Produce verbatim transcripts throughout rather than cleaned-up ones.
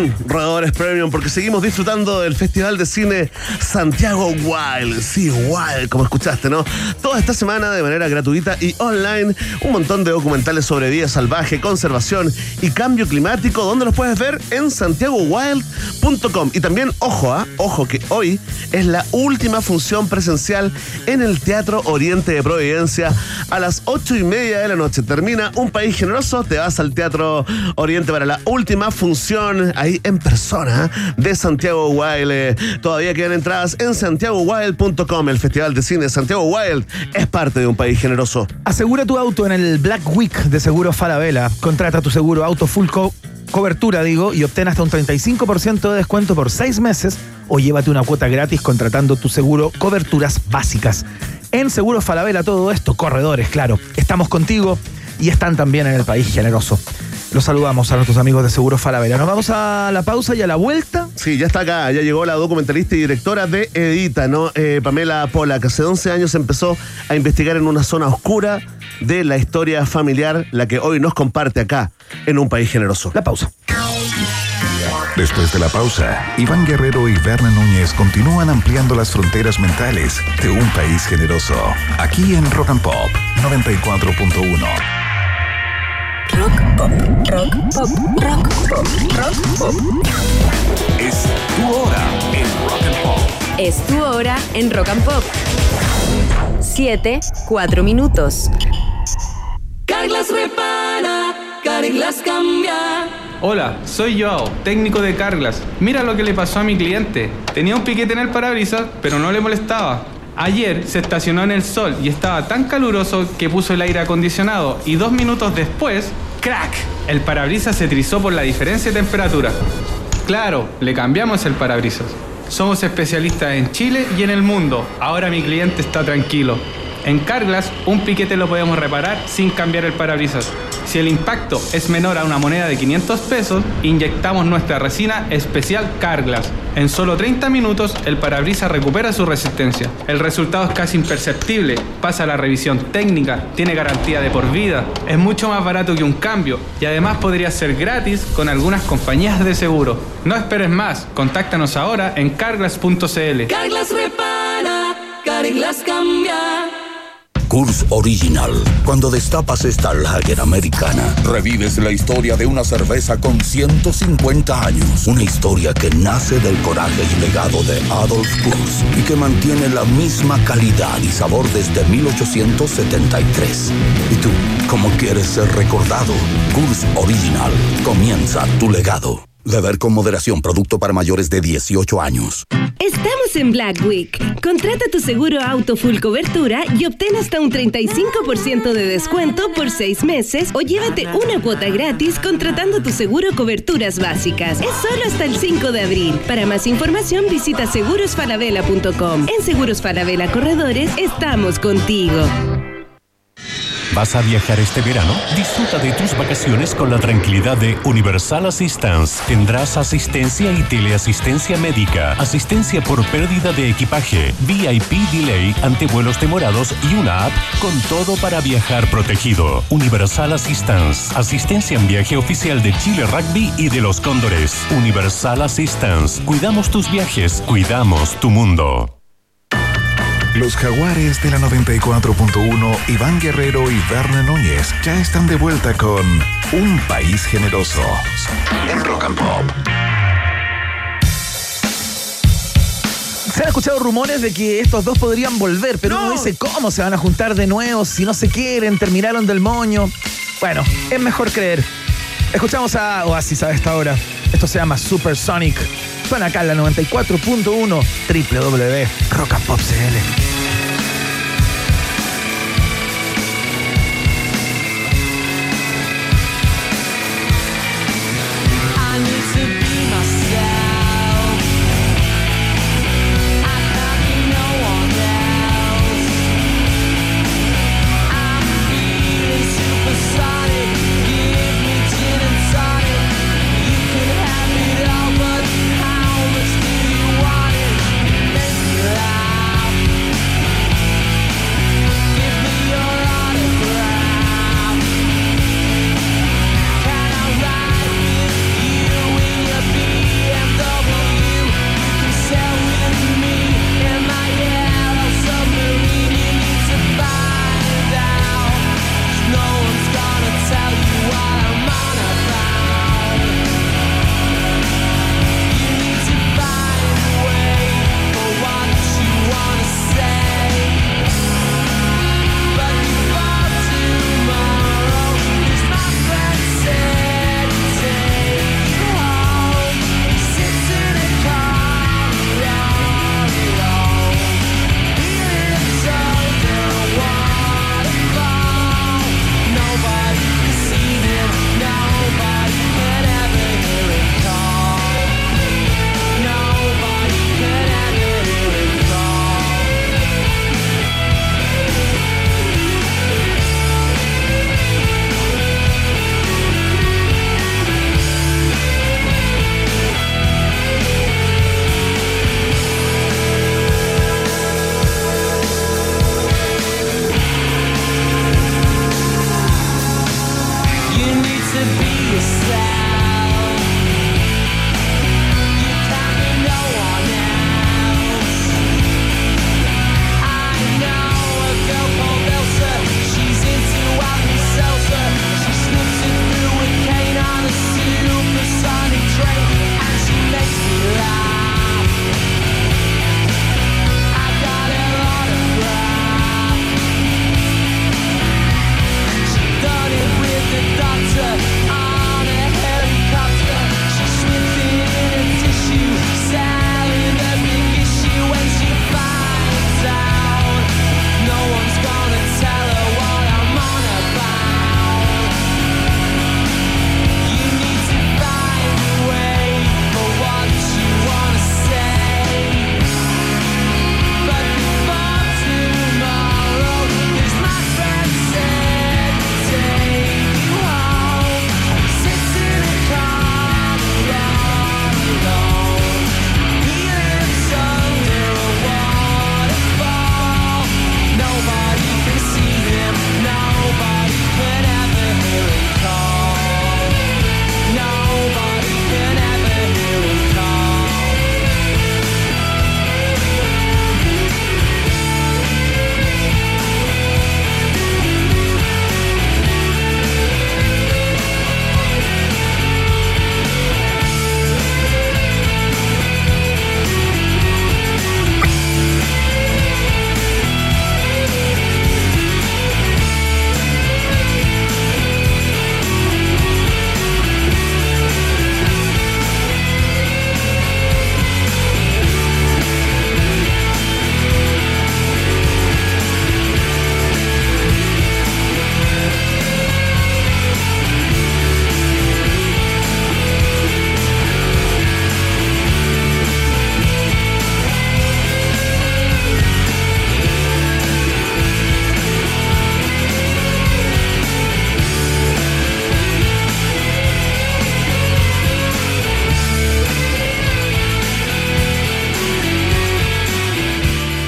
Atención, roedores premium, porque seguimos disfrutando del Festival de Cine Santiago Wild. Sí, Wild, como escuchaste, ¿no? Toda esta semana de manera gratuita y online, un montón de documentales sobre vida salvaje, conservación y cambio climático, donde los puedes ver en santiago wild punto com. Y también, ojo, ¿eh? ojo, que hoy es la última función presencial en el Teatro Oriente de Providencia a las ocho y media de la noche. Termina Un País Generoso, te vas al Teatro Oriente para la última función ahí en persona de Santiago Wild. Eh, todavía quedan entradas en santiago wild punto com. El Festival de Cine Santiago Wild es parte de Un País Generoso. Asegura tu auto en el Black Week de Seguros Falabella. Contrata tu seguro auto full co- cobertura, digo, y obtén hasta un treinta y cinco por ciento de descuento por seis meses o llévate una cuota gratis contratando tu seguro coberturas básicas. En Seguros Falabella todo esto, corredores, claro. Estamos contigo y están también en El País Generoso. Los saludamos a nuestros amigos de Seguros Falabella. Nos vamos a la pausa y a la vuelta. Sí, ya está acá, ya llegó la documentalista y directora de Edita, ¿no? Eh, Pamela Pola, que hace once años empezó a investigar en una zona oscura de la historia familiar, la que hoy nos comparte acá, en Un País Generoso. La pausa. Después de la pausa, Iván Guerrero y Verne Núñez continúan ampliando las fronteras mentales de Un País Generoso. Aquí en Rock and Pop noventa y cuatro punto uno. Rock pop, rock pop, rock pop, rock pop. Es tu hora en Rock and Pop. Es tu hora en Rock and Pop. Siete, cuatro minutos. Carglass repara, Carglass cambia. Hola, soy Joao, técnico de Carglass. Mira lo que le pasó a mi cliente. Tenía un piquete en el parabrisas, pero no le molestaba. Ayer se estacionó en el sol y estaba tan caluroso que puso el aire acondicionado y dos minutos después, ¡crack! El parabrisas se trizó por la diferencia de temperatura. Claro, le cambiamos el parabrisas. Somos especialistas en Chile y en el mundo. Ahora mi cliente está tranquilo. En Carglass, un piquete lo podemos reparar sin cambiar el parabrisas. Si el impacto es menor a una moneda de quinientos pesos, inyectamos nuestra resina especial Carglass. En solo treinta minutos, el parabrisas recupera su resistencia. El resultado es casi imperceptible. Pasa la revisión técnica, tiene garantía de por vida, es mucho más barato que un cambio y además podría ser gratis con algunas compañías de seguro. No esperes más, contáctanos ahora en carglass punto c l. Carglass repara, Carglass cambia. Coors Original. Cuando destapas esta lager americana, revives la historia de una cerveza con ciento cincuenta años. Una historia que nace del coraje y legado de Adolf Coors y que mantiene la misma calidad y sabor desde mil ochocientos setenta y tres. ¿Y tú, cómo quieres ser recordado? Coors Original. Comienza tu legado. Beber con moderación, producto para mayores de dieciocho años. Estamos en Black Week. Contrata tu seguro auto full cobertura y obtén hasta un treinta y cinco por ciento de descuento por seis meses o llévate una cuota gratis contratando tu seguro coberturas básicas. Es solo hasta el cinco de abril. Para más información visita seguros falabella punto com. En Seguros Falabella Corredores estamos contigo. ¿Vas a viajar este verano? Disfruta de tus vacaciones con la tranquilidad de Universal Assistance. Tendrás asistencia y teleasistencia médica, asistencia por pérdida de equipaje, V I P delay ante vuelos demorados y una app con todo para viajar protegido. Universal Assistance. Asistencia en viaje oficial de Chile Rugby y de los Cóndores. Universal Assistance. Cuidamos tus viajes, cuidamos tu mundo. Los Jaguares de la noventa y cuatro punto uno, Iván Guerrero y Verne Núñez ya están de vuelta con Un País Generoso en Rock and Pop. Se han escuchado rumores de que estos dos podrían volver, pero no. Uno dice cómo se van a juntar de nuevo si no se quieren, terminaron del moño. Bueno, es mejor creer. Escuchamos a Oasis a esta hora. Esto se llama Supersonic. Suena acá en la noventa y cuatro punto uno, doble u doble u doble u punto rock and pop punto c l.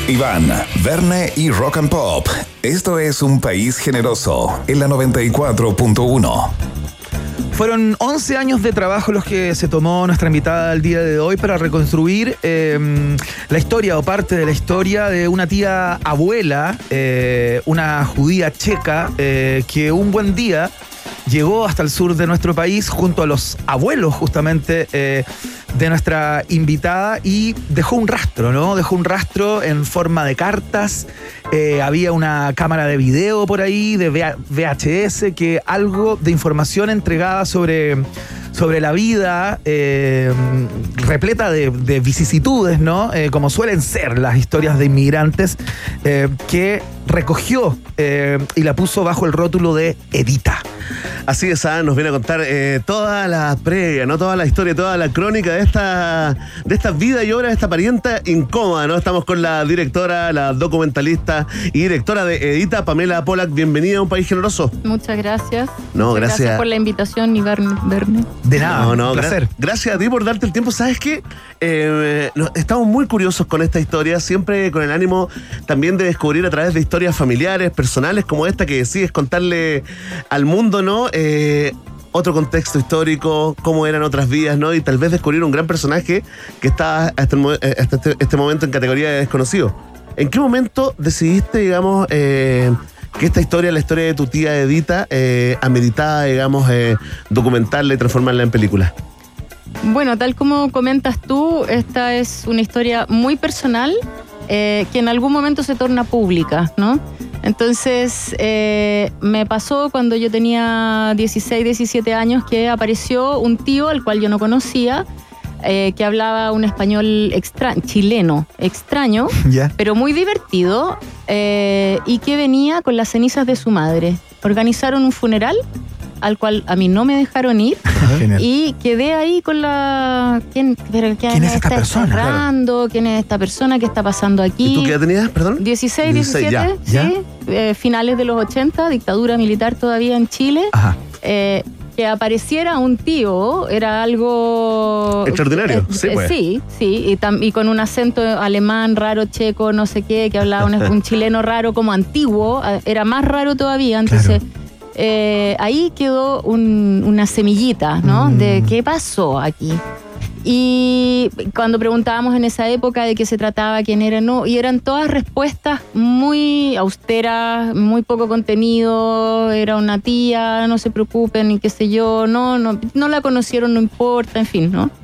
Iván, Verne y Rock and Pop. Esto es Un País Generoso en la noventa y cuatro punto uno. Fueron once años de trabajo los que se tomó nuestra invitada al día de hoy para reconstruir eh, la historia o parte de la historia de una tía abuela, eh, una judía checa, eh, que un buen día llegó hasta el sur de nuestro país junto a los abuelos justamente eh, de nuestra invitada y dejó un rastro, ¿no? Dejó un rastro en forma de cartas. Eh, había una cámara de video por ahí, de V H S, que algo de información entregada sobre, sobre la vida, eh, repleta de, de vicisitudes, ¿no? Eh, como suelen ser las historias de inmigrantes, eh, que recogió eh, y la puso bajo el rótulo de Edita. Así es, ah, nos viene a contar eh, toda la previa, ¿no? Toda la historia, toda la crónica de esta, de esta vida y obra de esta parienta incómoda, ¿no? Estamos con la directora, la documentalista y directora de Edita, Pamela Pollack. Bienvenida a Un País Generoso. Muchas gracias. No, Muchas gracias. gracias por la invitación, y Verne. De nada, no, no, un placer. Gra- gracias a ti por darte el tiempo. ¿Sabes qué? Eh, no, estamos muy curiosos con esta historia, siempre con el ánimo también de descubrir a través de historias familiares, personales, como esta que decides contarle al mundo, ¿no? Eh, otro contexto histórico, cómo eran otras vidas, ¿no? Y tal vez descubrir un gran personaje que está hasta, el, hasta este, este momento en categoría de desconocido. ¿En qué momento decidiste, digamos, eh, que esta historia, la historia de tu tía Edita, eh, ameritaba, digamos, eh, documentarla y transformarla en película? Bueno, tal como comentas tú, esta es una historia muy personal eh, que en algún momento se torna pública, ¿no? Entonces, eh, me pasó cuando yo tenía dieciséis, diecisiete años que apareció un tío al cual yo no conocía, eh, que hablaba un español extra- chileno, extraño, ¿Ya? pero muy divertido, eh, y que venía con las cenizas de su madre. Organizaron un funeral al cual a mí no me dejaron ir. Genial. Y quedé ahí con la... ¿Quién, pero, ¿quién, ¿Quién es esta está persona? enterrando? ¿Quién es esta persona? ¿Qué está pasando aquí? ¿Y tú qué edad tenías, perdón? dieciséis, diecisiete, ya, sí. ya. Eh, finales de los ochenta, dictadura militar todavía en Chile. Ajá. Eh, que apareciera un tío era algo... Extraordinario, eh, sí, eh, pues. Sí, sí, y, tam- y con un acento alemán raro, checo, no sé qué, que hablaba un, un chileno raro como antiguo, eh, era más raro todavía, entonces... Claro. Eh, ahí quedó un- una semillita, ¿no? Mm. De qué pasó aquí. Y cuando preguntábamos en esa época de qué se trataba, quién era, no, y eran todas respuestas muy austeras, muy poco contenido, era una tía, no se preocupen, y qué sé yo, no, no, no la conocieron, no importa, en fin, ¿no?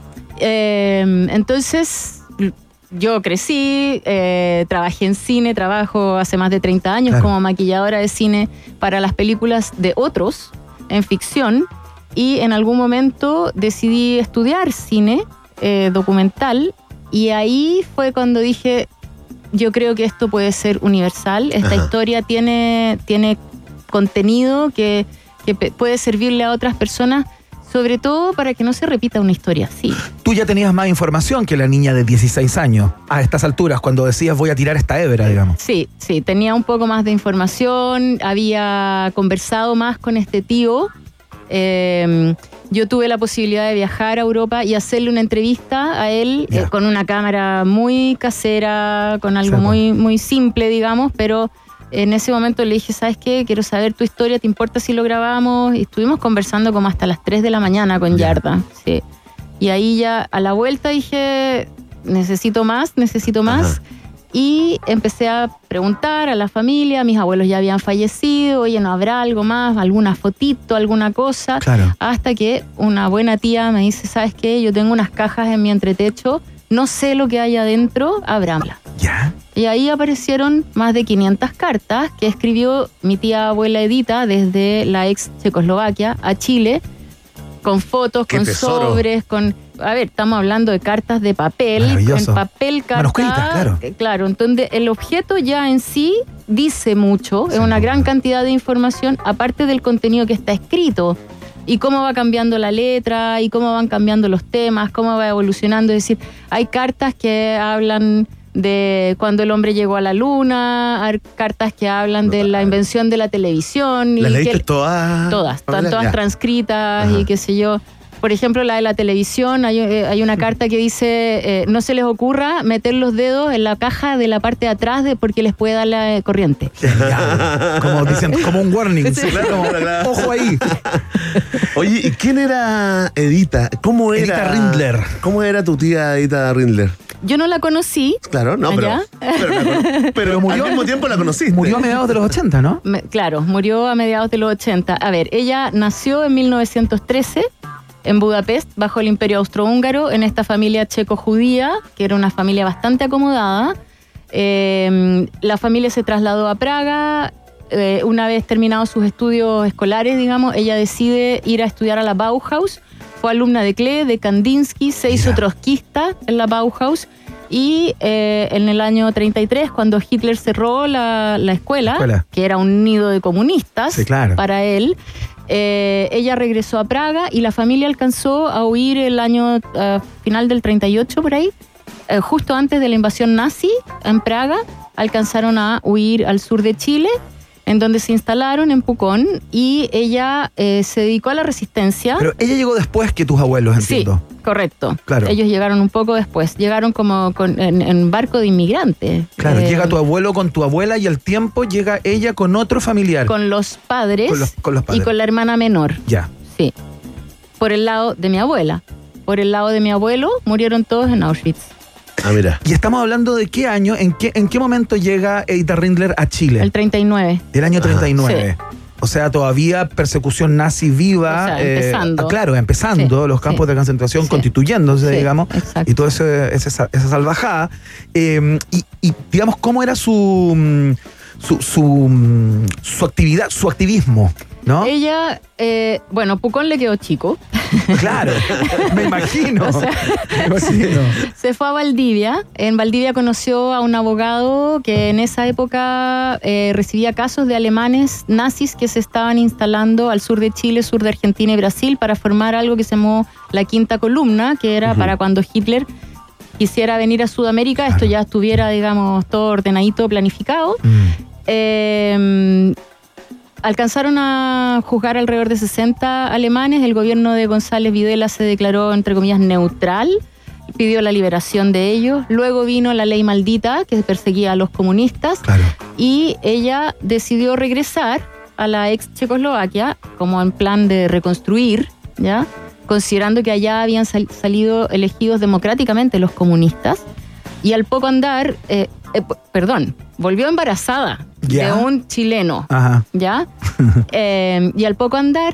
Eh, entonces... Yo crecí, eh, trabajé en cine, trabajo hace más de treinta años Claro. como maquilladora de cine para las películas de otros, en ficción, y en algún momento decidí estudiar cine eh, documental, y ahí fue cuando dije, yo creo que esto puede ser universal, esta Ajá. historia tiene, tiene contenido que, que pe- puede servirle a otras personas, sobre todo para que no se repita una historia así. Tú ya tenías más información que la niña de dieciséis años a estas alturas, cuando decías voy a tirar esta hebra, digamos. Sí, sí, tenía un poco más de información, había conversado más con este tío. Eh, yo tuve la posibilidad de viajar a Europa y hacerle una entrevista a él Ya. eh, con una cámara muy casera, con algo Sí, muy, muy simple, digamos, pero en ese momento le dije, ¿sabes qué? Quiero saber tu historia, ¿te importa si lo grabamos? Y estuvimos conversando como hasta las tres de la mañana con Ya. Yarda, sí. Y ahí ya a la vuelta dije, necesito más, necesito más. Ajá. Y empecé a preguntar a la familia, mis abuelos ya habían fallecido, oye, ¿no habrá algo más? ¿Alguna fotito, alguna cosa? Claro. Hasta que una buena tía me dice, ¿sabes qué? Yo tengo unas cajas en mi entretecho, no sé lo que hay adentro, ábramela. ¿Ya? Y ahí aparecieron más de quinientas cartas que escribió mi tía abuela Edita desde la ex Checoslovaquia a Chile, con fotos, ¡Qué con tesoro! sobres, con... A ver, estamos hablando de cartas de papel, Maravilloso. en papel, carta... Manuscritas, claro. eh, Claro, entonces el objeto ya en sí dice mucho, es una gran cantidad de información, aparte del contenido que está escrito. Y cómo va cambiando la letra, y cómo van cambiando los temas, cómo va evolucionando. Es decir, hay cartas que hablan de cuando el hombre llegó a la luna, hay cartas que hablan de la invención de la televisión. y ¿Las leíste que- todas? Todas, están Pamela? todas Ya. transcritas Ajá. y qué sé yo. Por ejemplo, la de la televisión, hay, eh, hay una carta que dice, eh, no se les ocurra meter los dedos en la caja de la parte de atrás de, porque les puede dar la corriente. Genial. Como dicen, como un warning. Sí, claro, Como, claro, claro. ojo ahí. Oye, ¿y quién era Edita? ¿Cómo era? Edita Rindler. ¿Cómo era tu tía Edita Rindler? Yo no la conocí. Claro, no, pero, ¿Allá? pero, pero, pero murió- al mismo tiempo la conociste. Murió a mediados de los ochenta, ¿no? Me- claro, murió a mediados de los ochenta. A ver, ella nació en mil novecientos trece en Budapest, bajo el Imperio Austrohúngaro, en esta familia checo-judía, que era una familia bastante acomodada. Eh, la familia se trasladó a Praga. Eh, una vez terminados sus estudios escolares, digamos, ella decide ir a estudiar a la Bauhaus. Fue alumna de Klee, de Kandinsky, se hizo trotskista en la Bauhaus. Y eh, en el año treinta y tres, cuando Hitler cerró la, la escuela, Escuela. que era un nido de comunistas Sí, claro. para él, eh, ella regresó a Praga y la familia alcanzó a huir el año eh, final del treinta y ocho, por ahí, eh, justo antes de la invasión nazi en Praga. Alcanzaron a huir al sur de Chile, en donde se instalaron en Pucón, y ella eh, se dedicó a la resistencia. Pero ella llegó después que tus abuelos, entiendo. Sí, correcto. Claro. Ellos llegaron un poco después. Llegaron como con- en, en barco de inmigrantes. Claro, Eh, llega tu abuelo con tu abuela y al tiempo llega ella con otro familiar. Con los padres, Con los- con los padres. y con la hermana menor. Ya. Sí. Por el lado de mi abuela. Por el lado de mi abuelo, murieron todos en Auschwitz. Ah, mira. Y estamos hablando de qué año, en qué, en qué momento llega Edita Rindler a Chile. El treinta y nueve. El año treinta y nueve. Sí. O sea, todavía persecución nazi viva. O sea, eh, empezando. ah, claro, empezando, Sí, los campos sí. de concentración Sí. constituyéndose, Sí, digamos. exacto. Y toda ese, ese- esa salvajada. Eh, y, y, digamos, ¿cómo era su, mm, su, su, mm, su actividad, su activismo? ¿No? Ella, eh, bueno, Pucón le quedó chico. Claro, me imagino. O sea, me imagino. Se fue a Valdivia. En Valdivia conoció a un abogado que en esa época eh, recibía casos de alemanes nazis que se estaban instalando al sur de Chile, sur de Argentina y Brasil para formar algo que se llamó la Quinta Columna, que era Ujú. para cuando Hitler quisiera venir a Sudamérica, esto ya estuviera, digamos, todo ordenadito, planificado. Mm. Eh, alcanzaron a juzgar alrededor de sesenta alemanes. El gobierno de González Videla se declaró, entre comillas, neutral, pidió la liberación de ellos. Luego vino la ley maldita, que perseguía a los comunistas, Claro. y ella decidió regresar a la ex Checoslovaquia como en plan de reconstruir, ¿ya? Considerando que allá habían sal- salido elegidos democráticamente los comunistas. Y al poco andar, eh, eh, p- perdón, volvió embarazada Ya. de un chileno, Ajá. ¿ya? Eh, y al poco andar,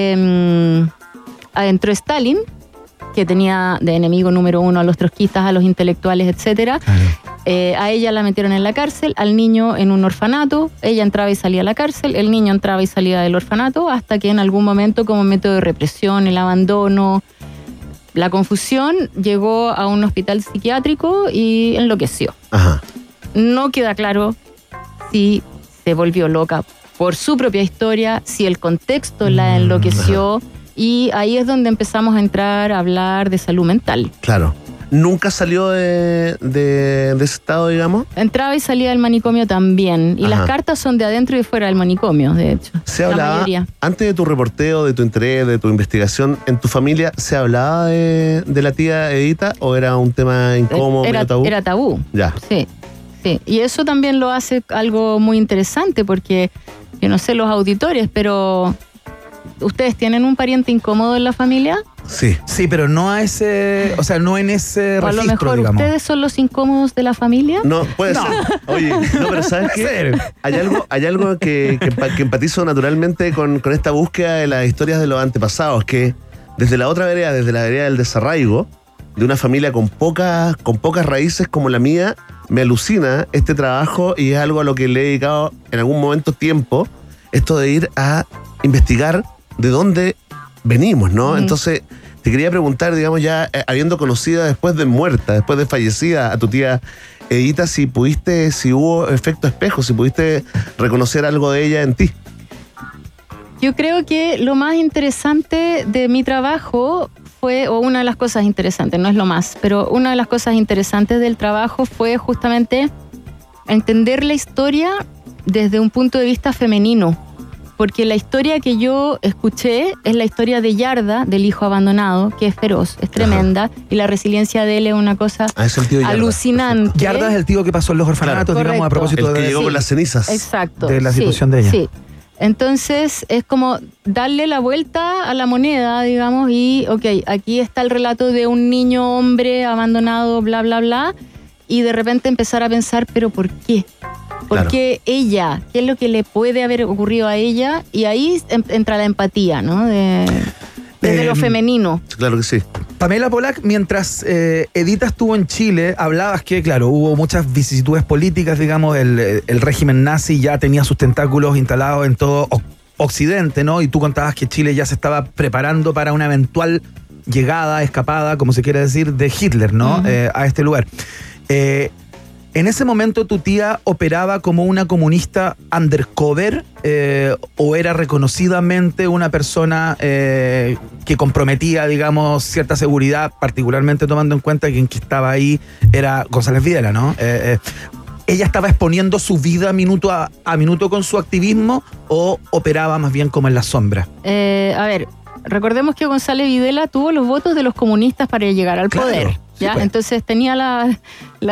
eh, entró Stalin, que tenía de enemigo número uno a los trotskistas, a los intelectuales, etcétera. Claro. Eh, a ella la metieron en la cárcel, al niño en un orfanato. Ella entraba y salía a la cárcel, el niño entraba y salía del orfanato, hasta que en algún momento, como método de represión, el abandono, la confusión, llegó a un hospital psiquiátrico y enloqueció. Ajá. No queda claro si se volvió loca por su propia historia, si el contexto la enloqueció, y ahí es donde empezamos a entrar a hablar de salud mental. Claro. ¿Nunca salió de, de, de ese estado, digamos? Entraba y salía del manicomio también, y Ajá. las cartas son de adentro y de fuera del manicomio, de hecho. Se la hablaba, mayoría. antes de tu reporteo, de tu interés, de tu investigación, ¿en tu familia se hablaba de, de la tía Edita o era un tema incómodo, era, medio tabú? era tabú. Ya. Sí, sí. Y eso también lo hace algo muy interesante, porque yo no sé los auditores, pero ¿ustedes tienen un pariente incómodo en la familia? Sí. Sí, pero no a ese, o sea, no en ese O a lo registro, mejor digamos. ustedes son los incómodos de la familia. No, puede No. ser. Oye, no, pero ¿sabes Puede qué? ser. Hay algo, hay algo que, que, empa- que empatizo naturalmente con, con esta búsqueda de las historias de los antepasados, que desde la otra vereda, desde la vereda del desarraigo, de una familia con pocas, con pocas raíces como la mía, me alucina este trabajo y es algo a lo que le he dedicado en algún momento tiempo, esto de ir a investigar de dónde venimos, ¿no? Ujú. Entonces, te quería preguntar, digamos, ya eh, habiendo conocido después de muerta, después de fallecida a tu tía Edita, si pudiste, si hubo efecto espejo, si pudiste reconocer algo de ella en ti. Yo creo que lo más interesante de mi trabajo fue, o una de las cosas interesantes, no es lo más, pero una de las cosas interesantes del trabajo fue justamente entender la historia desde un punto de vista femenino. porque la historia que yo escuché es la historia de Yarda, del hijo abandonado, que es feroz, es tremenda, Ajá. y la resiliencia de él es una cosa ah, es el tío Yarda. alucinante. Yarda es el tío que pasó en los orfanatos, claro, digamos, a propósito el que de... llegó sí, con las cenizas. Exacto. De la sí, situación de ella. Sí. Entonces es como darle la vuelta a la moneda, digamos, y ok, aquí está el relato de un niño hombre abandonado, bla, bla, bla, y de repente empezar a pensar, pero ¿por qué? ¿Por Claro. qué ella? ¿Qué es lo que le puede haber ocurrido a ella? Y ahí em- entra la empatía, ¿no? De, desde Eh, lo femenino. Claro que sí. Pamela Pollack, mientras eh, Edita estuvo en Chile, hablabas que, claro, hubo muchas vicisitudes políticas, digamos, el, el régimen nazi ya tenía sus tentáculos instalados en todo o- Occidente, ¿no? Y tú contabas que Chile ya se estaba preparando para una eventual llegada, escapada, como se quiere decir, de Hitler, ¿no? Uh-huh. Eh, a este lugar. Eh, en ese momento, ¿tu tía operaba como una comunista undercover eh, o era reconocidamente una persona eh, que comprometía, digamos, cierta seguridad, particularmente tomando en cuenta que quien estaba ahí era González Videla, ¿no? Eh, eh, ¿Ella estaba exponiendo su vida minuto a, a minuto con su activismo o operaba más bien como en la sombra? Eh, a ver, recordemos que González Videla tuvo los votos de los comunistas para llegar al Claro, poder, ¿ya? sí, pues. Entonces tenía la, la,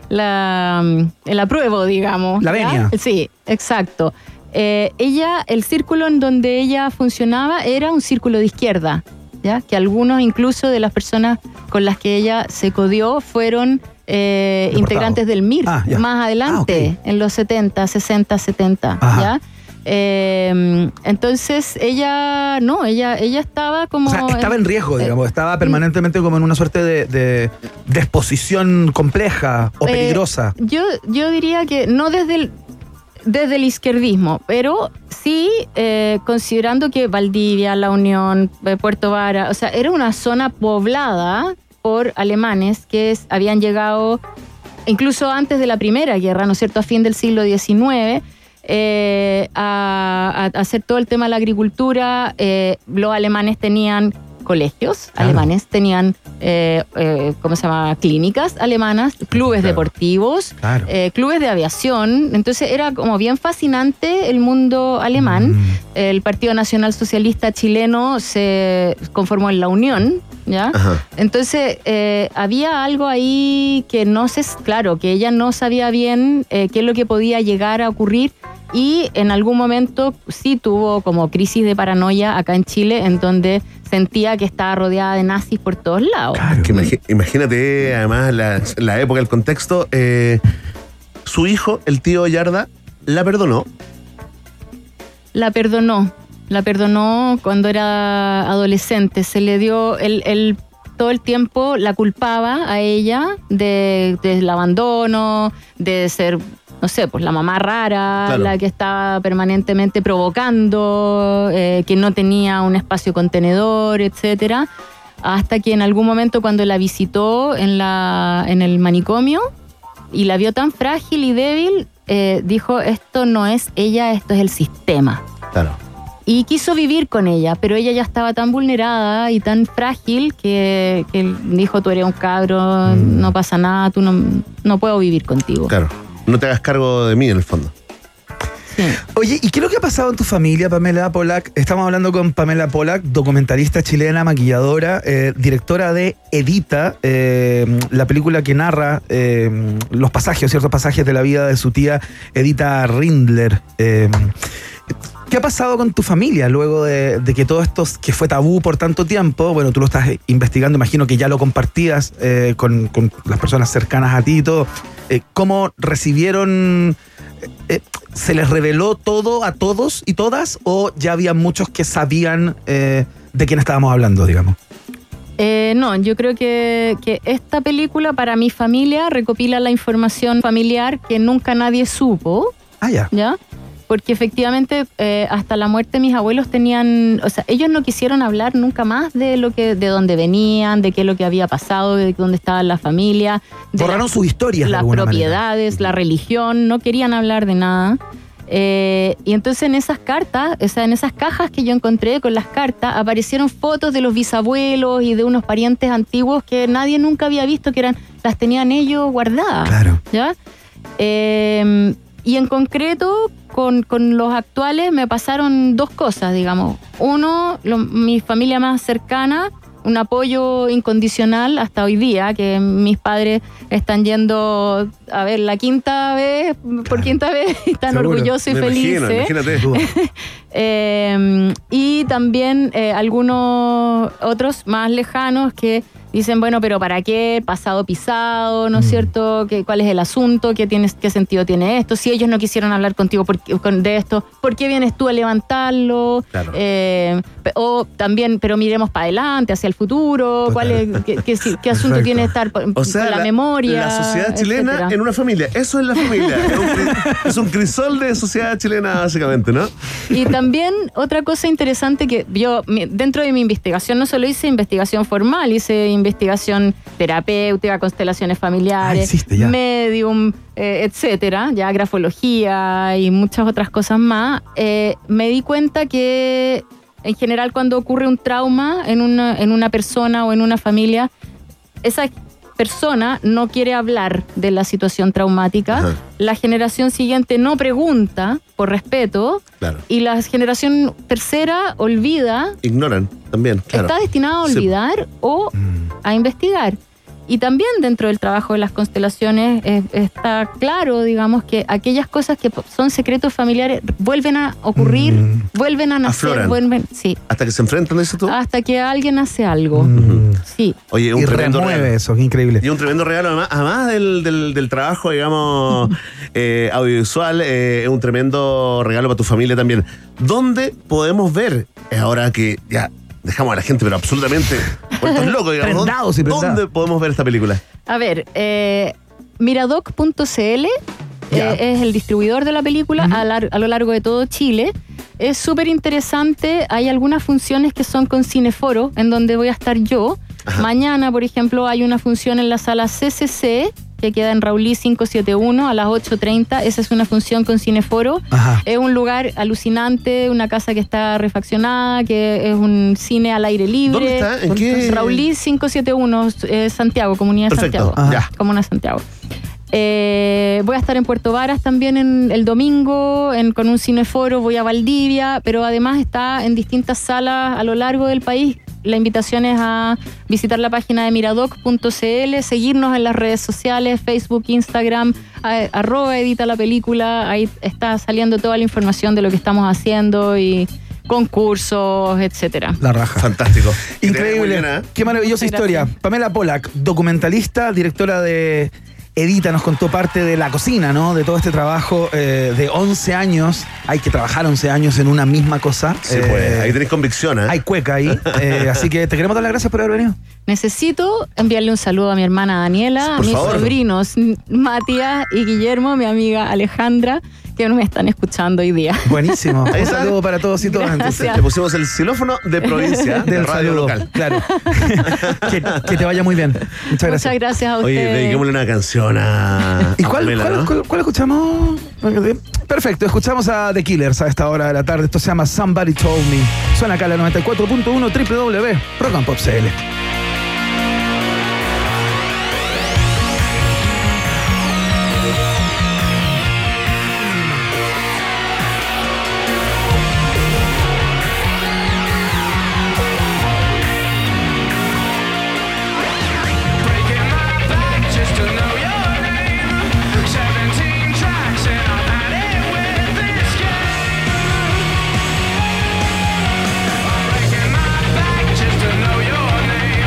la, mm, el apruebo, digamos. La ¿ya? venia. Sí, exacto. Eh, ella, el círculo en donde ella funcionaba era un círculo de izquierda, ¿ya? Que algunos incluso de las personas con las que ella se codió fueron eh, integrantes del M I R, Ah, ya. más adelante, Ah, ok. en los setenta, sesenta, setenta, Ajá. ¿ya? Eh, entonces ella, no, ella, ella estaba como... O sea, estaba en riesgo, eh, digamos, estaba permanentemente como en una suerte de, de, de exposición compleja o Eh, peligrosa. Yo, yo diría que no desde el, desde el izquierdismo, pero sí eh, considerando que Valdivia, La Unión, eh, Puerto Vara, o sea, era una zona poblada por alemanes que es- habían llegado incluso antes de la Primera Guerra, ¿no es cierto?, a fin del siglo diecinueve, eh, a, a hacer todo el tema de la agricultura. Eh, los alemanes tenían colegios Claro. alemanes, tenían, eh, eh, ¿cómo se llama?, clínicas alemanas, clubes Claro. deportivos, Claro. eh, clubes de aviación. Entonces era como bien fascinante el mundo alemán. Mm. El Partido Nacional Socialista Chileno se conformó en la Unión, ¿ya? Ajá. Entonces, eh, había algo ahí que no sé, claro, que ella no sabía bien eh, qué es lo que podía llegar a ocurrir, y en algún momento sí tuvo como crisis de paranoia acá en Chile, en donde sentía que estaba rodeada de nazis por todos lados. Claro. Que imagi- imagínate, además, la, la época, el contexto. eh, su hijo, el tío Yarda, la perdonó. La perdonó, la perdonó cuando era adolescente. Se le dio, él, él todo el tiempo la culpaba a ella de, del abandono, de ser, no sé, pues la mamá rara, Claro. la que estaba permanentemente provocando, eh, que no tenía un espacio contenedor, etcétera. Hasta que en algún momento, cuando la visitó en, la, en el manicomio y la vio tan frágil y débil, eh, dijo, esto no es ella, esto es el sistema. Claro. Y quiso vivir con ella, pero ella ya estaba tan vulnerada y tan frágil que, que él dijo, tú eres un cabro, Mm. no pasa nada, tú no, no puedo vivir contigo. Claro. No te hagas cargo de mí, en el fondo. Sí. Oye, ¿y qué es lo que ha pasado en tu familia, Pamela Pollack? Estamos hablando con Pamela Pollack, documentalista chilena, maquilladora, eh, directora de Edita, eh, la película que narra eh, los pasajes, ciertos pasajes de la vida de su tía Edita Rindler. Eh, ¿Qué ha pasado con tu familia luego de, de que todo esto que fue tabú por tanto tiempo? Bueno, tú lo estás investigando, imagino que ya lo compartías eh, con, con las personas cercanas a ti y todo. Eh, ¿Cómo recibieron? Eh, ¿Se les reveló todo a todos y todas? ¿O ya había muchos que sabían eh, de quién estábamos hablando, digamos? Eh, no, yo creo que, que esta película para mi familia recopila la información familiar que nunca nadie supo, Ah, ya. ¿ya? Porque efectivamente eh, hasta la muerte mis abuelos tenían, o sea, ellos no quisieron hablar nunca más de lo que, de dónde venían, de qué es lo que había pasado, de dónde estaba la familia, de Borraron las- sus historias de las alguna propiedades, la religión, no querían hablar de nada. Eh, y entonces en esas cartas, o sea, en esas cajas que yo encontré con las cartas, aparecieron fotos de los bisabuelos y de unos parientes antiguos que nadie nunca había visto, que eran, las tenían ellos guardadas. Claro. ¿Ya? Eh, y en concreto, con, con los actuales me pasaron dos cosas, digamos. Uno, lo, mi familia más cercana, un apoyo incondicional hasta hoy día, que mis padres están yendo a ver la quinta vez, por claro. quinta vez, están Seguro. orgullosos y Me felices. Imagino, imagínate. eh, y también eh, algunos otros más lejanos que dicen, bueno, pero ¿para qué? Pasado pisado, ¿no es mm. cierto? ¿Qué, ¿Cuál es el asunto? ¿Qué, tienes, ¿Qué sentido tiene esto? Si ellos no quisieron hablar contigo por, con, de esto, ¿por qué vienes tú a levantarlo? Claro. Eh, o también, pero miremos para adelante, hacia el futuro. ¿Cuál es, qué, qué, qué asunto Perfecto. tiene estar por, o sea, con la, la memoria? La sociedad chilena etcétera. En una familia. Eso es la familia. es, un, es un crisol de sociedad chilena, básicamente, ¿no? Y también otra cosa interesante que yo, dentro de mi investigación, no solo hice investigación formal, hice investigación terapéutica, constelaciones familiares, ah, existe, medium, eh, etcétera, ya grafología y muchas otras cosas más. Eh, me di cuenta que en general cuando ocurre un trauma en una, en una persona o en una familia, esa persona no quiere hablar de la situación traumática, Ajá. la generación siguiente no pregunta por respeto claro. y la generación tercera olvida. Ignoran también, claro. Está destinada a olvidar sí. o a investigar. Y también dentro del trabajo de las constelaciones eh, está claro, digamos, que aquellas cosas que son secretos familiares vuelven a ocurrir, mm. vuelven a nacer, Afloran. vuelven, sí. Hasta que se enfrentan, ¿eso tú? Hasta que alguien hace algo, mm. sí. Oye, un y tremendo regalo. Eso, es increíble. Y un tremendo regalo, además, además del, del, del trabajo, digamos, eh, audiovisual, eh, es un tremendo regalo para tu familia también. ¿Dónde podemos ver, ahora que ya dejamos a la gente, pero absolutamente puestos locos, digamos, prendados y prendados. ¿Dónde podemos ver esta película? A ver, eh, miradoc punto c l eh, es el distribuidor de la película uh-huh. a, lar- a lo largo de todo Chile. Es súper interesante. Hay algunas funciones que son con Cineforo, en donde voy a estar yo. Ajá. Mañana, por ejemplo, hay una función en la sala C C C, que queda en Raulí quinientos setenta y uno a las ocho treinta. Esa es una función con Cineforo. Ajá. Es un lugar alucinante, una casa que está refaccionada, que es un cine al aire libre. ¿Dónde está? ¿En qué? Raulí quinientos setenta y uno, eh, Santiago, Comunidad Perfecto. de Santiago. Ya. Comuna de Santiago. Eh, voy a estar en Puerto Varas también en el domingo en, con un cineforo, voy a Valdivia, pero además está en distintas salas a lo largo del país. La invitación es a visitar la página de miradoc punto c l, seguirnos en las redes sociales, Facebook, Instagram, a, arroba edita la película, ahí está saliendo toda la información de lo que estamos haciendo y concursos, etcétera. La raja. Fantástico. Increíble. Qué maravillosa Gracias. historia. Pamela Pollack, documentalista, directora de Edita, nos contó parte de la cocina, ¿no? De todo este trabajo eh, de once años. Hay que trabajar once años en una misma cosa. Sí, eh, pues, ahí tenés convicción, ¿eh? Hay cueca ahí. eh, así que te queremos dar las gracias por haber venido. Necesito enviarle un saludo a mi hermana Daniela, Por a mis favor. sobrinos Matías y Guillermo, mi amiga Alejandra, que nos están escuchando hoy día. Buenísimo. Ahí Un está. saludo para todos y todas. Entonces. Le pusimos el xilófono de provincia, de Del radio saludo, local. claro. que, que te vaya muy bien. Muchas gracias. Muchas gracias a Oye, ustedes. dediquémosle una canción a, ¿Y a cuál, Pamela, cuál, ¿no? cuál, cuál escuchamos? Perfecto, escuchamos a The Killers a esta hora de la tarde. Esto se llama Somebody Told Me. Suena acá a la noventa y cuatro punto uno doble u doble u doble u Rock and Pop C L. Just to know your name.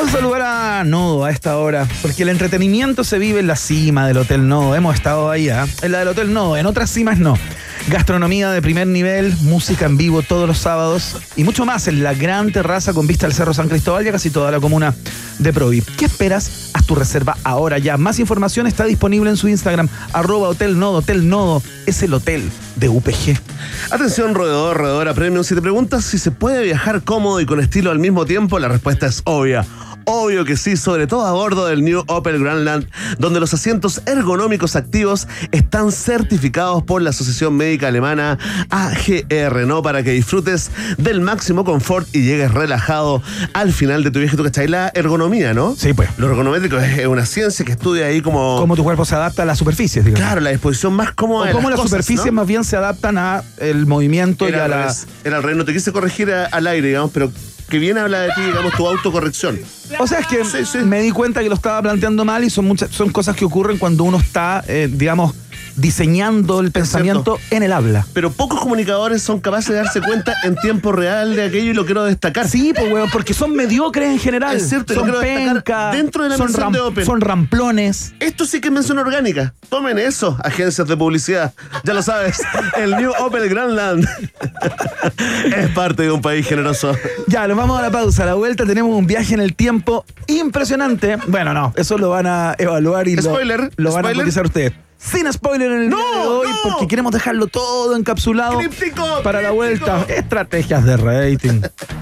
Vamos a saludar a Nodo a esta hora, porque el entretenimiento se vive en la cima del Hotel Nodo. Hemos estado ahí, ¿eh? En la del Hotel Nodo, en otras cimas no. Gastronomía de primer nivel, música en vivo todos los sábados y mucho más en la gran terraza con vista al Cerro San Cristóbal y a casi toda la comuna de Provi. ¿Qué esperas? Haz tu reserva ahora ya. Más información está disponible en su Instagram, arroba Hotel Nodo. Hotel Nodo es el hotel de U P G. Atención, roedor, roedora premium. Si te preguntas si se puede viajar cómodo y con estilo al mismo tiempo, la respuesta es obvia. Obvio que sí, sobre todo a bordo del New Opel Grandland, donde los asientos ergonómicos activos están certificados por la Asociación Médica Alemana A G R, ¿no? Para que disfrutes del máximo confort y llegues relajado al final de tu viaje. ¿Tú cachai la ergonomía, no? Sí, pues. Lo ergonométrico es una ciencia que estudia ahí como... Cómo tu cuerpo se adapta a las superficies, digamos. Claro, la disposición más cómoda de cómo las las cosas, superficies, ¿no? más bien se adaptan a el movimiento Era y a al la... revés. Era al revés. No te quise corregir a- al aire, digamos, pero que bien habla de ti, digamos, tu autocorrección. O sea, es que Sí, sí. me di cuenta que lo estaba planteando mal y son muchas, son cosas que ocurren cuando uno está, eh, digamos, diseñando el pensamiento en el habla. Pero pocos comunicadores son capaces de darse cuenta en tiempo real de aquello y lo quiero destacar. Sí, pues, weón, porque son mediocres en general. Es cierto, y lo son quiero destacar pencas, dentro de la son, mención de Open. son ramplones. Esto sí que es mención orgánica. Tomen eso, agencias de publicidad. Ya lo sabes, el New Opel Grandland es parte de un país generoso. Ya, nos vamos a la pausa. A la vuelta tenemos un viaje en el tiempo impresionante. Bueno, no, eso lo van a evaluar y lo- Spoiler, lo, van spoiler. a cotizar ustedes. Sin spoiler en el No, día de hoy, no. porque queremos dejarlo todo encapsulado Críptico, para la críptico. vuelta. Estrategias de rating.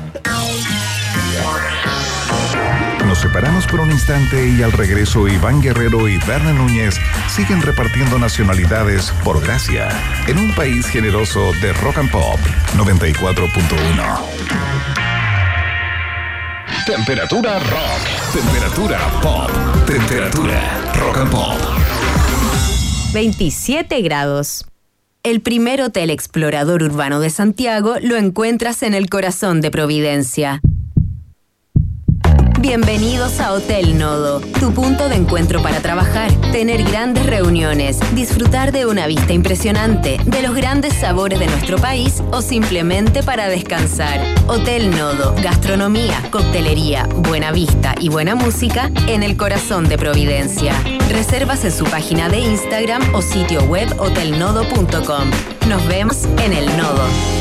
Nos separamos por un instante y al regreso Iván Guerrero y Berna Núñez siguen repartiendo nacionalidades por gracia en un país generoso de Rock and Pop noventa y cuatro punto uno. Temperatura rock. Temperatura pop. Temperatura rock and pop. veintisiete grados. El primer hotel explorador urbano de Santiago lo encuentras en el corazón de Providencia. Bienvenidos a Hotel Nodo, tu punto de encuentro para trabajar, tener grandes reuniones, disfrutar de una vista impresionante, de los grandes sabores de nuestro país o simplemente para descansar. Hotel Nodo, gastronomía, coctelería, buena vista y buena música en el corazón de Providencia. Reservas en su página de Instagram o sitio web hotel nodo punto com. Nos vemos en el Nodo.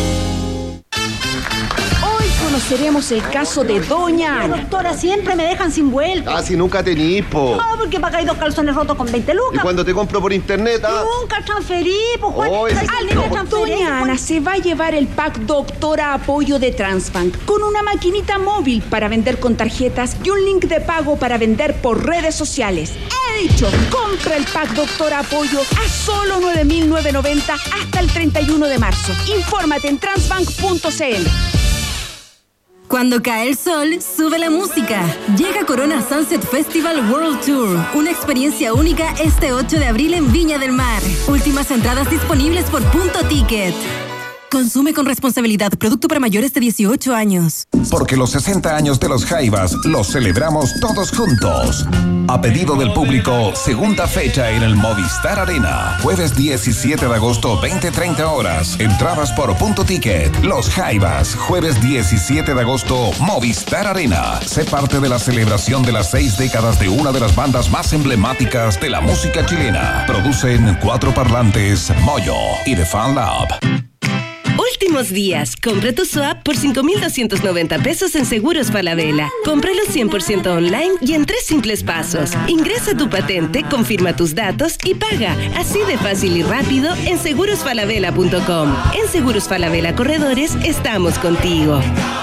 Hoy conoceremos el caso de Doña Ana. Doctora, siempre me dejan sin vuelta. Ah, si nunca tení, po. Ah, porque pagáis dos calzones rotos con veinte lucas. Y cuando te compro por internet, ah. Nunca transferí, pues Juan. Oye, Al no. niño transferí, Doña Ana se va a llevar el pack Doctora Apoyo de Transbank con una maquinita móvil para vender con tarjetas y un link de pago para vender por redes sociales. He dicho, compra el pack Doctora Apoyo a solo nueve mil novecientos noventa hasta el treinta y uno de marzo. Infórmate en transbank punto c l. Cuando cae el sol, sube la música. Llega Corona Sunset Festival World Tour, una experiencia única este ocho de abril en Viña del Mar. Últimas entradas disponibles por Punto Ticket. Consume con responsabilidad. Producto para mayores de dieciocho años. Porque los sesenta años de los Jaivas los celebramos todos juntos. A pedido del público, segunda fecha en el Movistar Arena. Jueves diecisiete de agosto, veinte treinta horas. Entradas por Punto Ticket. Los Jaivas, jueves diecisiete de agosto, Movistar Arena. Sé parte de la celebración de las seis décadas de una de las bandas más emblemáticas de la música chilena. Producen Cuatro Parlantes, Moyo y The Fan Lab. Últimos días. Compra tu swap por cinco mil doscientos noventa pesos en Seguros Falabella. Cómpralo cien por ciento online y en tres simples pasos. Ingresa tu patente, confirma tus datos y paga. Así de fácil y rápido en seguros falabella punto com. En Seguros Falabella Corredores estamos contigo.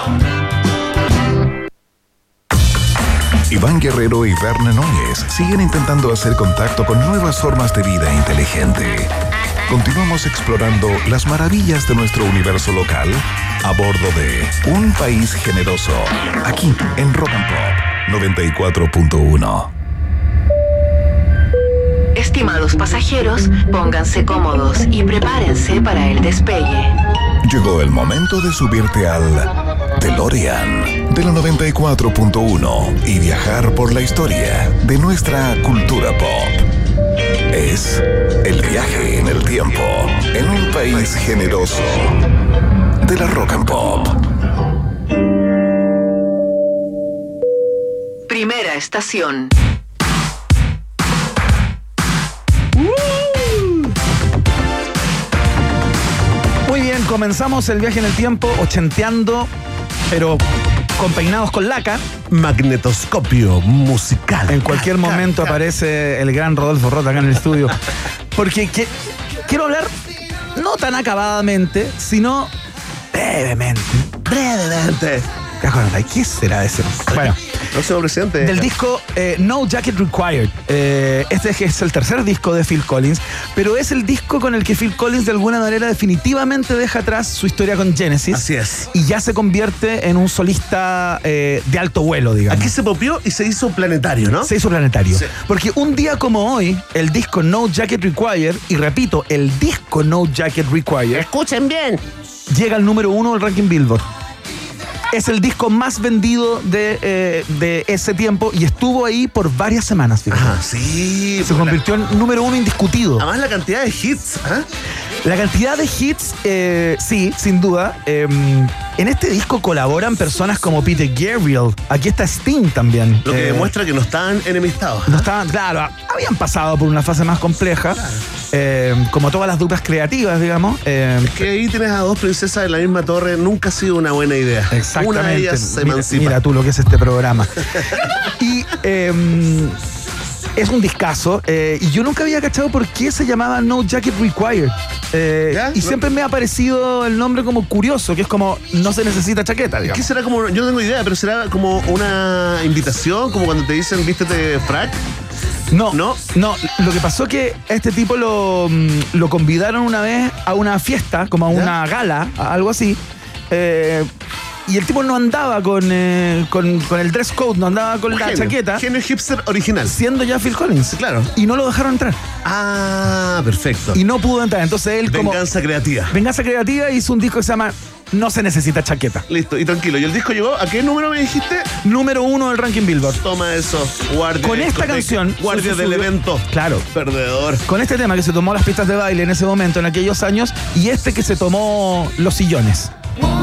Iván Guerrero y Berna Núñez siguen intentando hacer contacto con nuevas formas de vida inteligente. Continuamos explorando las maravillas de nuestro universo local a bordo de Un País Generoso, aquí en Rock and Pop noventa y cuatro punto uno. Estimados pasajeros, pónganse cómodos y prepárense para el despegue. Llegó el momento de subirte al DeLorean de la noventa y cuatro punto uno y viajar por la historia de nuestra cultura pop. Es el viaje en el tiempo en un país generoso de la Rock and Pop. estación. Muy bien, comenzamos el viaje en el tiempo, ochenteando, pero con peinados con laca. Magnetoscopio musical. En cualquier momento aparece el gran Rodolfo Rota acá en el estudio. Porque que, quiero hablar no tan acabadamente, sino brevemente. Brevemente. ¿Qué será ese? Bueno, próximo presidente. Del disco eh, No Jacket Required. Eh, este es el tercer disco de Phil Collins, pero es el disco con el que Phil Collins de alguna manera definitivamente deja atrás su historia con Genesis. Así es. Y ya se convierte en un solista eh, de alto vuelo, digamos. Aquí se popió y se hizo planetario, ¿no? Se hizo planetario. Sí. Porque un día como hoy, el disco No Jacket Required, y repito, el disco No Jacket Required, escuchen bien, llega al número uno del ranking Billboard. Es el disco más vendido de, eh, de ese tiempo y estuvo ahí por varias semanas. Fíjate. Ajá, sí. Se convirtió en número uno indiscutido. Además la cantidad de hits, ¿eh? La cantidad de hits, eh, sí, sin duda. Eh, en este disco colaboran personas como Peter Gabriel. Aquí está Sting también. Lo que eh, demuestra que no estaban enemistados. No estaban, claro, habían pasado por una fase más compleja, claro. eh, como todas las duplas creativas, digamos. Eh, es que ahí tienes a dos princesas en la misma torre, nunca ha sido una buena idea. Exactamente. Una de ellas se mira, emancipa. Mira tú lo que es este programa. y eh, es un discazo, eh, y yo nunca había cachado por qué se llamaba No Jacket Required. Eh, y no. Siempre me ha parecido el nombre como curioso, que es como no se necesita chaqueta, digamos. ¿Qué será como? Yo no tengo idea, pero será como una invitación, como cuando te dicen vístete frac. No, no, no. Lo que pasó que a este tipo lo, lo convidaron una vez a una fiesta, como a una ¿Ya? gala, a algo así. Eh, Y el tipo no andaba con, eh, con, con el dress code, no andaba con un la genio, chaqueta. Genio hipster original. Siendo ya Phil Collins. Claro. Y no lo dejaron entrar. Ah, perfecto. Y no pudo entrar. Entonces él como... Venganza creativa. Venganza creativa hizo un disco que se llama No se necesita chaqueta. Listo, y tranquilo. ¿Y el disco llegó a qué número me dijiste? Número uno del ranking Billboard. Toma eso, guardia. Con esta canción. Guardia del evento. Claro. Perdedor. Con este tema que se tomó las pistas de baile en ese momento, en aquellos años, y este que se tomó los sillones.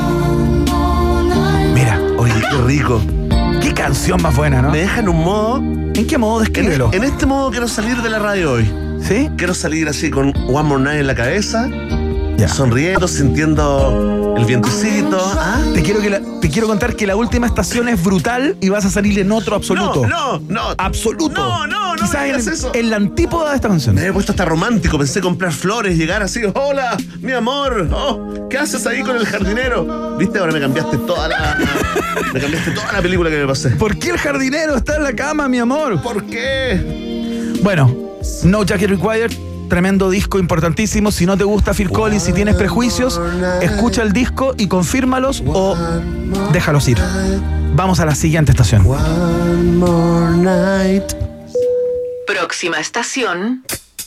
Mira, oye, qué rico. Qué canción más buena, ¿no? Me deja en un modo. ¿En qué modo? Descríbelo. En, en este modo quiero salir de la radio hoy. ¿Sí? Quiero salir así con One More Night en la cabeza. Ya. Sonriendo, sintiendo el vientecito. ¿Ah? Te quiero, que la, te quiero contar que la última estación es brutal y vas a salir en otro absoluto. No, no, no. Absoluto. No, no, no. Quizás me digas en, eso. en la antípoda de esta canción. Me había puesto hasta romántico. Pensé comprar flores, llegar así. Hola, mi amor. Oh, ¿qué haces ahí con el jardinero? ¿Viste? Ahora me cambiaste toda la. me cambiaste toda la película que me pasé. ¿Por qué el jardinero está en la cama, mi amor? ¿Por qué? Bueno, No Jacket Required. Tremendo disco, importantísimo. Si no te gusta Phil Collins, si tienes prejuicios, escucha el disco y confírmalos o déjalos ir. Vamos a la siguiente estación. One more night. Próxima estación.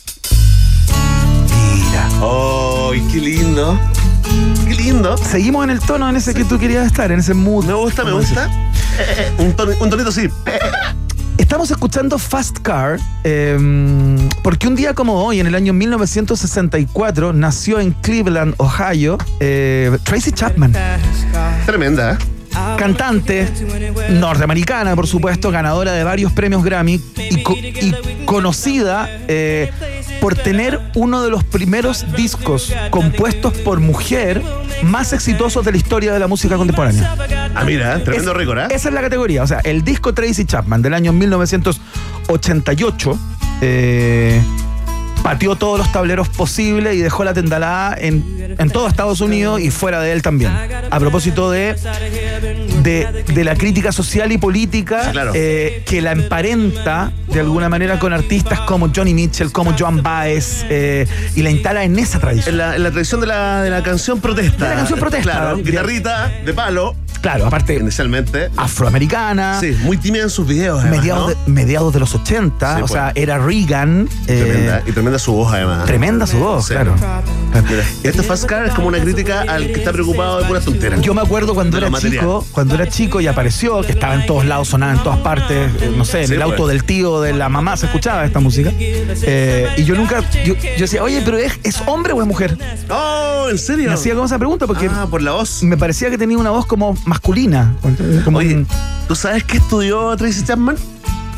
Mira. ¡Oh, qué lindo! ¡Qué lindo! Seguimos en el tono en ese que tú querías estar, en ese mood. Me gusta, me gusta. Eh, eh, un, ton, un tonito así. Estamos escuchando Fast Car eh, porque un día como hoy, en el año mil novecientos sesenta y cuatro, nació en Cleveland, Ohio, eh, Tracy Chapman. Tremenda, ¿eh? Cantante norteamericana, por supuesto, ganadora de varios premios Grammy y, co y conocida eh, por tener uno de los primeros discos compuestos por mujer más exitosos de la historia de la música contemporánea. Ah, mira, tremendo récord, ¿eh? Esa es la categoría. O sea, el disco Tracy Chapman del año mil novecientos ochenta y ocho eh, pateó todos los tableros posibles y dejó la tendalada en, en todo Estados Unidos y fuera de él también. A propósito de, de, de la crítica social y política, claro. eh, que la emparenta de alguna manera con artistas como Johnny Mitchell, como Joan Baez, eh, y la instala en esa tradición. En la, en la tradición de la, de la canción protesta. De la canción protesta. Claro, guitarrita, de palo. Claro, aparte. Inicialmente. Afroamericana. Sí, muy tímida en sus videos, además, mediados, ¿no? de, mediados de los ochenta. Sí, o pues. sea, era Reagan. Tremenda. Eh, y tremenda su voz, además. Tremenda su voz, sí. Claro. Y este Fast Car es como una crítica al que está preocupado de puras tonteras. Yo me acuerdo cuando era chico, cuando era chico y apareció, que estaba en todos lados, sonaba en todas partes, no sé, en sí, el auto pues. del tío, de la mamá, se escuchaba esta música. Eh, y yo nunca, yo, yo decía, oye, pero ¿es, ¿es hombre o es mujer? Oh, ¿en serio? Me hacía como esa pregunta porque ah, por la voz. Me parecía que tenía una voz como masculina. Como Oye, ¿tú sabes qué estudió Tracy Chapman?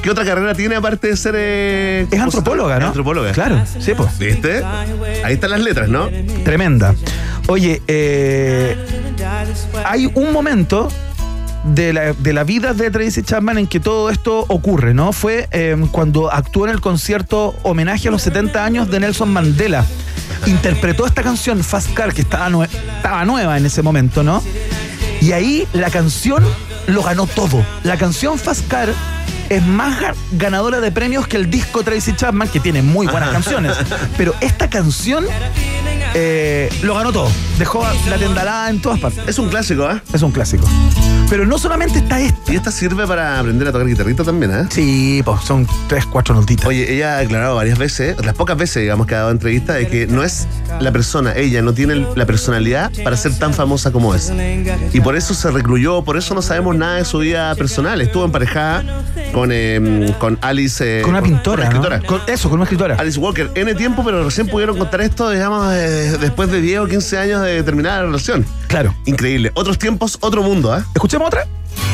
¿Qué otra carrera tiene aparte de ser... Eh, es antropóloga, ¿no? Es antropóloga. Claro, sí, pues. ¿Viste? Ahí están las letras, ¿no? Tremenda. Oye, eh, hay un momento de la, de la vida de Tracy Chapman en que todo esto ocurre, ¿no? Fue eh, cuando actuó en el concierto homenaje a los setenta años de Nelson Mandela. Interpretó esta canción, Fast Car, que estaba, nue- estaba nueva en ese momento, ¿no? Y ahí la canción lo ganó todo. La canción Fast Car es más ga- ganadora de premios que el disco Tracy Chapman, que tiene muy buenas canciones. Pero esta canción eh, lo ganó todo. Dejó la tendalada en todas partes. Es un clásico, ¿eh? Es un clásico. Pero no solamente está esta. Y esta sirve para aprender a tocar guitarrita también, ¿eh? Sí, pues son tres, cuatro notitas. Oye, ella ha declarado varias veces, las pocas veces, digamos, que ha dado entrevista, de que no es la persona, ella no tiene la personalidad para ser tan famosa como es. Y por eso se recluyó, por eso no sabemos nada de su vida personal. Estuvo emparejada con, eh, con Alice... Eh, con una pintora, con una escritora. ¿no? Con, eso, con una escritora. Alice Walker, N tiempo, pero recién pudieron contar esto, digamos, eh, después de diez o quince años de terminar la relación. Claro. Increíble. Otros tiempos, otro mundo, ¿eh? ¿Escuchemos otra?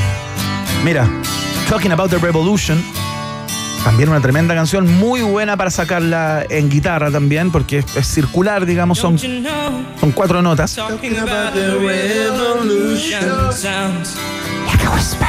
Mira, Talking About the Revolution. También una tremenda canción, muy buena para sacarla en guitarra también, porque es, es circular, digamos, son, son cuatro notas. Talking about the revolution sounds like a whisper.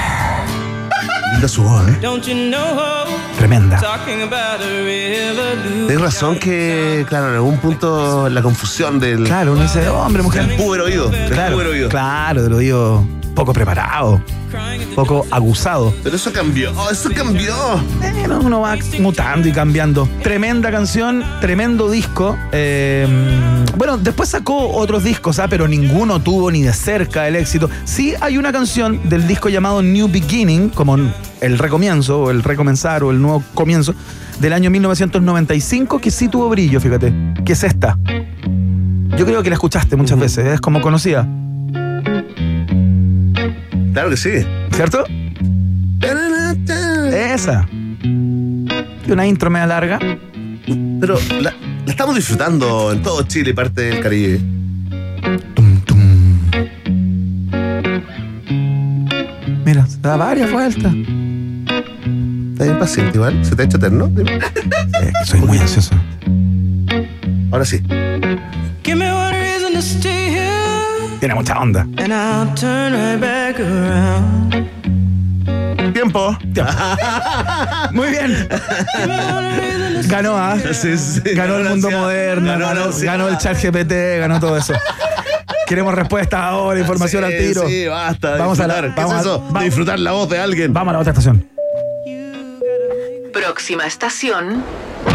Linda su voz, ¿eh? Don't you know? Tremenda. Talking about a revolution. Tienes razón que, claro, en algún punto la confusión del... Claro, uno dice, hombre, mujer. Del puber oído. Del Claro, puber oído. claro, del oído poco preparado, poco aguzado. Pero eso cambió, oh, eso cambió. Eh, no, uno va mutando y cambiando. Tremenda canción, tremendo disco. Eh, bueno, después sacó otros discos, ¿ah? Pero ninguno tuvo ni de cerca el éxito. Sí hay una canción del disco llamado New Beginning, como el recomienzo, o el recomenzar, o el nuevo comienzo, del año mil novecientos noventa y cinco, que sí tuvo brillo, fíjate, que es esta. Yo creo que la escuchaste muchas uh-huh. veces, es como conocida. Claro que sí. ¿Cierto? Esa. Y una intro media larga. Pero la, la estamos disfrutando en todo Chile y parte del Caribe. Tum, tum. Mira, se da varias vueltas. Estás impaciente igual, se te ha hecho eterno. Eh, soy muy ansioso. Ahora sí. Give me one reason to stay here. Tiene mucha onda. And I'll turn right back around. Tiempo. Tiempo. Muy bien. Ganó, ¿ah? ¿eh? Sí, sí. Ganó el mundo moderno, ganó, ganó, ganó el chat G P T, ganó todo eso. Queremos respuestas ahora, información sí, al tiro. Sí, basta. Vamos a la, ¿Qué vamos es eso? A, de disfrutar la voz de alguien. Vamos a la otra estación. Próxima estación.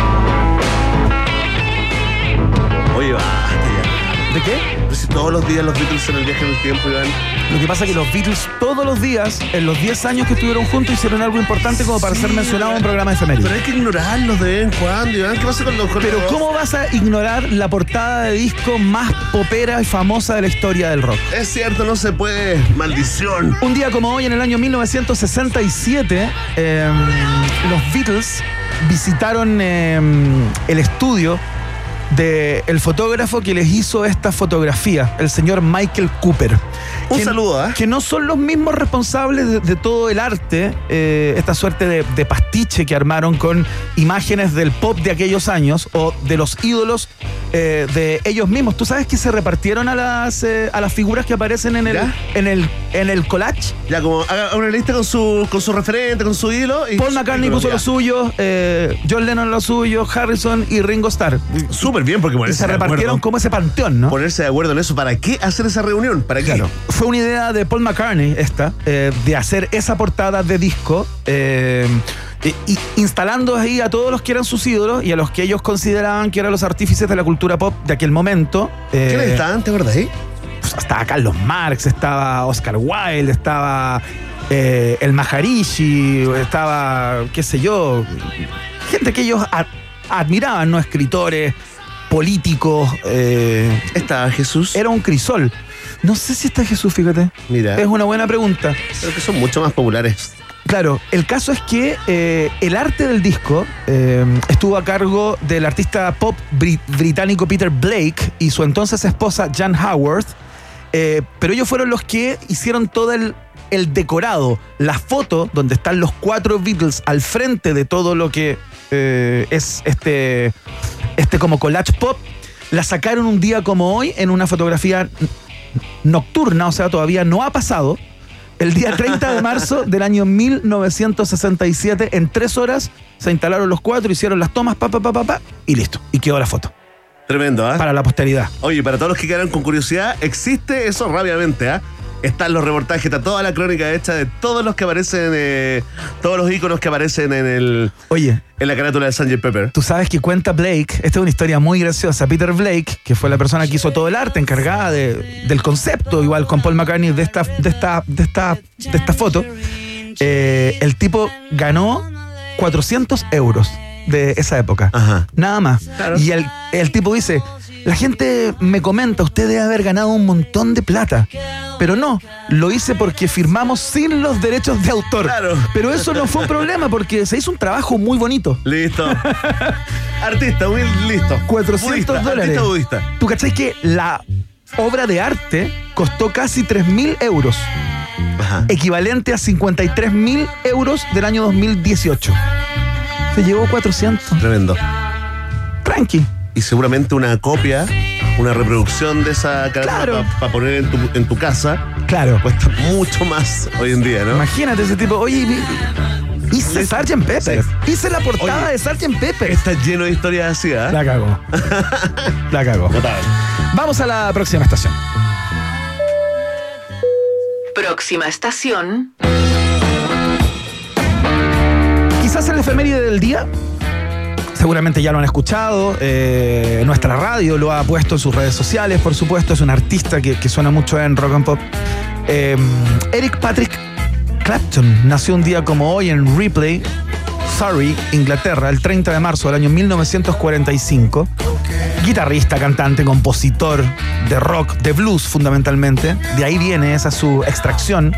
Oye, basta ya. ¿De qué? Pero si todos los días los Beatles en el viaje en el tiempo, Iván. Lo que pasa es que los Beatles todos los días, en los diez años que estuvieron juntos, hicieron algo importante como para sí, ser mencionado en un programa de efemérides. Pero hay que ignorarlos de vez en cuando, Iván. ¿Qué pasa con los con Pero los... ¿cómo vas a ignorar la portada de disco más popera y famosa de la historia del rock? Es cierto, no se puede. Maldición. Un día como hoy, en el año mil novecientos sesenta y siete, eh, los Beatles visitaron eh, el estudio del fotógrafo que les hizo esta fotografía, el señor Michael Cooper. Un que, saludo, ¿eh? Que no son los mismos responsables de, de todo el arte, eh, esta suerte de, de pastiche que armaron con imágenes del pop de aquellos años o de los ídolos eh, de ellos mismos. ¿Tú sabes que se repartieron a las eh, a las figuras que aparecen en el, en el en el collage? Ya, como haga una lista con su con su referente, con su hilo. Y Paul McCartney puso lo suyo, eh, John Lennon lo suyo, Harrison y Ringo Starr. Súper bien, porque y se repartieron como ese panteón, ¿no? Ponerse de acuerdo en eso. ¿Para qué hacer esa reunión? ¿Para qué? Claro. Fue una idea de Paul McCartney esta, eh, de hacer esa portada de disco, eh, y, y instalando ahí a todos los que eran sus ídolos y a los que ellos consideraban que eran los artífices de la cultura pop de aquel momento. Eh, ¿Quiénes estaban? ¿Te acuerdas ahí? Pues estaba Carlos Marx, estaba Oscar Wilde, estaba eh, el Maharishi, estaba, qué sé yo, gente que ellos a, admiraban, ¿no? Escritores, políticos. Eh, ¿Estaba Jesús? Era un crisol. No sé si está Jesús, fíjate. Mira. Es una buena pregunta. Creo que son mucho más populares. Claro, el caso es que eh, el arte del disco eh, estuvo a cargo del artista pop brit- británico Peter Blake y su entonces esposa Jan Howard, eh, pero ellos fueron los que hicieron todo el el decorado, la foto donde están los cuatro Beatles al frente de todo lo que eh, es este, este como collage pop, la sacaron un día como hoy en una fotografía nocturna, o sea, todavía no ha pasado. El día treinta de marzo del año mil novecientos sesenta y siete, en tres horas, se instalaron los cuatro, hicieron las tomas, pa, pa, pa, pa, pa, y listo. Y quedó la foto. Tremendo, ¿ah? ¿eh? Para la posteridad. Oye, para todos los que quedaron con curiosidad, existe eso rápidamente, ¿ah? ¿eh? Están los reportajes, está toda la crónica hecha de todos los que aparecen, eh, todos los íconos que aparecen en el Oye, en la carátula de sargento Pepper. Tú sabes que cuenta Blake, esta es una historia muy graciosa. Peter Blake, que fue la persona que hizo todo el arte, encargada de, del concepto, igual con Paul McCartney, de esta, de esta, de esta, de esta foto, eh, el tipo ganó cuatrocientos euros de esa época. Ajá. Nada más. Claro. Y el, el tipo dice, la gente me comenta, usted debe haber ganado un montón de plata. Pero no, lo hice porque firmamos sin los derechos de autor. Claro. Pero eso no fue un problema porque se hizo un trabajo muy bonito. Listo. Artista, muy listo. cuatrocientos budista, dólares. Artista budista. ¿Tú cachai que la obra de arte costó casi tres mil euros? Ajá. Equivalente a cincuenta y tres mil euros del año dos mil dieciocho. Se llevó cuatrocientos. Tremendo. Tranqui. Y seguramente una copia, una reproducción de esa carátula Claro. para pa poner en tu, en tu casa Claro. cuesta mucho más hoy en día, ¿no? Imagínate ese tipo, oye, vi- hice sargento Pepper. Sí. Hice la portada Oye, de sargento Pepper. Está lleno de historias así, ¿ah? ¿eh? La cagó. La cagó. Notable. Vamos a la próxima estación. Próxima estación. Quizás el efeméride del día, seguramente ya lo han escuchado, eh, nuestra radio lo ha puesto en sus redes sociales, por supuesto, es un artista que, que suena mucho en rock and pop. Eh, Eric Patrick Clapton nació un día como hoy en Ripley, Surrey, Inglaterra, el treinta de marzo del año mil novecientos cuarenta y cinco. Guitarrista, cantante, compositor de rock, de blues fundamentalmente, de ahí viene esa su extracción,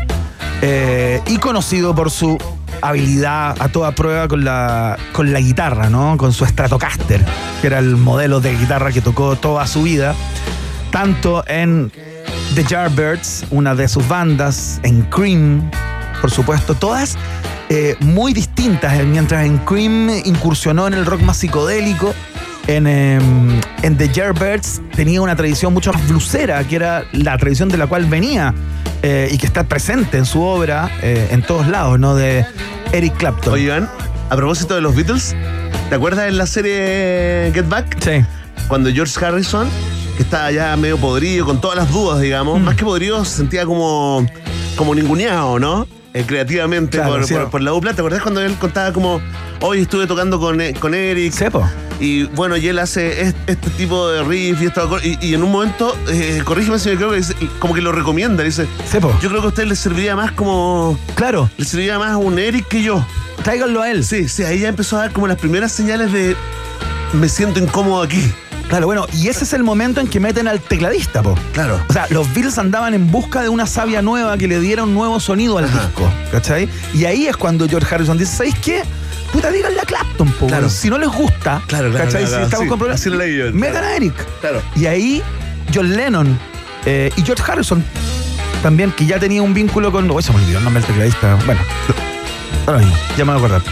eh, y conocido por su habilidad a toda prueba con la, con la guitarra, ¿no? Con su Stratocaster, que era el modelo de guitarra que tocó toda su vida, tanto en The Yardbirds, una de sus bandas, en Cream, por supuesto, todas eh, muy distintas. Mientras en Cream incursionó en el rock más psicodélico, en, eh, en The Yardbirds tenía una tradición mucho más bluesera, que era la tradición de la cual venía eh, y que está presente en su obra eh, en todos lados, ¿no? De Eric Clapton. Oye, Iván, a propósito de los Beatles, ¿te acuerdas en la serie Get Back? Sí. Cuando George Harrison, que estaba ya medio podrido, con todas las dudas, digamos, Mm. más que podrido, se sentía como, como ninguneado, ¿no? Eh, creativamente Claro, por, sí. por, por la dupla. ¿Te acordás cuando él contaba como, hoy estuve tocando con, eh, con Eric? Sepo. Y bueno, y él hace este, este tipo de riff y esto, y, y en un momento, eh, corrígeme si me equivoco, dice, como que lo recomienda, dice, Sepo. yo creo que a usted le serviría más como, Claro. le serviría más un Eric que yo. Tráiganlo a él. Sí, sí, ahí ya empezó a dar como las primeras señales de, me siento incómodo aquí. Claro, bueno, y ese es el momento en que meten al tecladista, po. Claro. O sea, los Beatles andaban en busca de una savia nueva que le diera un nuevo sonido al Ajá. disco, ¿cachai? Y ahí es cuando George Harrison dice, ¿sabéis qué? Puta, díganle a Clapton, po. Claro. weón. Si no les gusta, Claro, claro, ¿cachai? claro, si claro, estamos sí, con problemas, así lo leí yo. metan a Eric. Claro. Y ahí John Lennon eh, y George Harrison también, que ya tenía un vínculo con... Uy, se me olvidó el nombre del tecladista. Bueno, ahora mismo, ya me voy a acordar.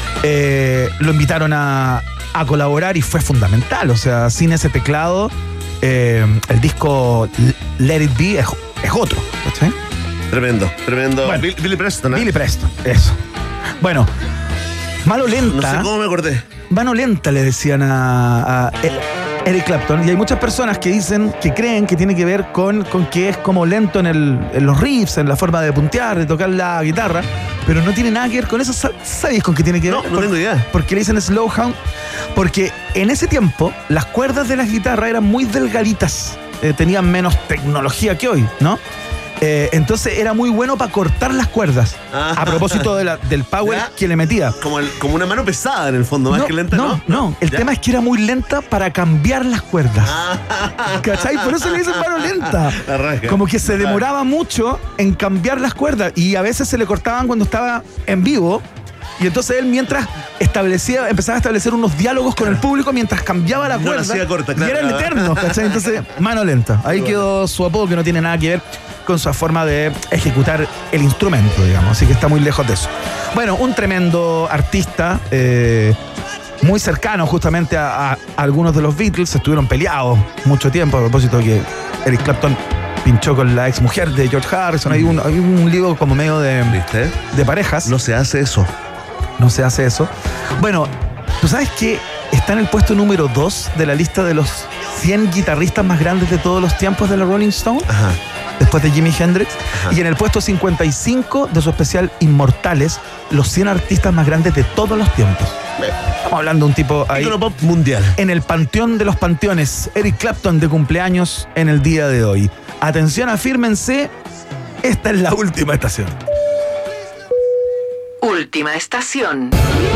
Eh, lo invitaron a, a colaborar y fue fundamental. O sea, sin ese teclado, eh, el disco Let It Be es, es otro. ¿cachai? Tremendo, tremendo. Bueno. Bill- Billy Preston, ¿eh? Billy Preston, eso. Bueno, mano No lenta. sé cómo me acordé. Mano lenta le decían a, a Eric Clapton. Y hay muchas personas que dicen, que creen que tiene que ver con, con que es como lento en, el, en los riffs, en la forma de puntear, de tocar la guitarra. Pero no tiene nada que ver con eso. ¿Sab- ¿Sabéis con qué tiene que ver? No, no tengo idea. Porque le dicen Slowhound. Porque en ese tiempo las cuerdas de las guitarras eran muy delgaditas. Eh, tenían menos tecnología que hoy, ¿no? Eh, entonces era muy bueno para cortar las cuerdas. Ah. A propósito de la- del power Ya. que le metía. Como, el- como una mano pesada en el fondo, más no, que lenta, ¿no? no, no. El ¿Ya? tema es que era muy lenta para cambiar las cuerdas. Ah. ¿Cachai? Por eso le dicen mano lenta. La raja. Como que se demoraba mucho en cambiar las cuerdas y a veces se le cortaban cuando estaba en vivo. Y entonces él, mientras establecía, empezaba a establecer unos diálogos con el público mientras cambiaba la No la cuerda. hacía corta, claro, y eran claro. eternos, ¿cachai? Entonces, mano lenta. Ahí Bueno. quedó su apodo, que no tiene nada que ver con su forma de ejecutar el instrumento, digamos. Así que está muy lejos de eso. Bueno, un tremendo artista, eh, muy cercano justamente a, a, a algunos de los Beatles. Estuvieron peleados mucho tiempo, a propósito de que Eric Clapton pinchó con la ex mujer de George Harrison. Hay un, hay un lío como medio de, ¿viste? de parejas. No se hace eso. No se hace eso. Bueno, ¿tú sabes que está en el puesto número dos de la lista de los cien guitarristas más grandes de todos los tiempos de la Rolling Stone? Ajá. Después de Jimi Hendrix. Ajá. Y en el puesto cincuenta y cinco de su especial Inmortales, los cien artistas más grandes de todos los tiempos. Estamos hablando de un tipo ahí. Icono pop mundial. En el panteón de los panteones, Eric Clapton de cumpleaños en el día de hoy. Atención, afírmense, esta es la última estación. Última estación.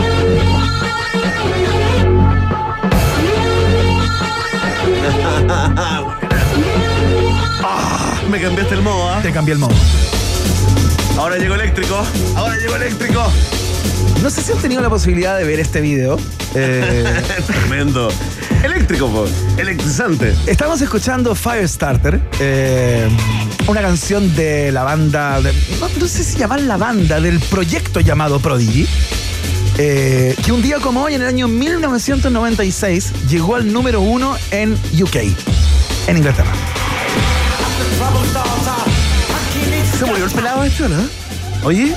Ah, me cambiaste el modo, ¿ah? Te cambié el modo. Ahora llegó eléctrico. Ahora llegó eléctrico. No sé si han tenido la posibilidad de ver este video. Eh, Tremendo. Eléctrico, po. Electrizante. Estamos escuchando Firestarter, eh, una canción de la banda, de, no, no sé si llamar la banda, del proyecto llamado Prodigy, eh, que un día como hoy, en el año mil novecientos noventa y seis, llegó al número uno en U K, en Inglaterra. Se murió el pelado este, ¿no? Oye.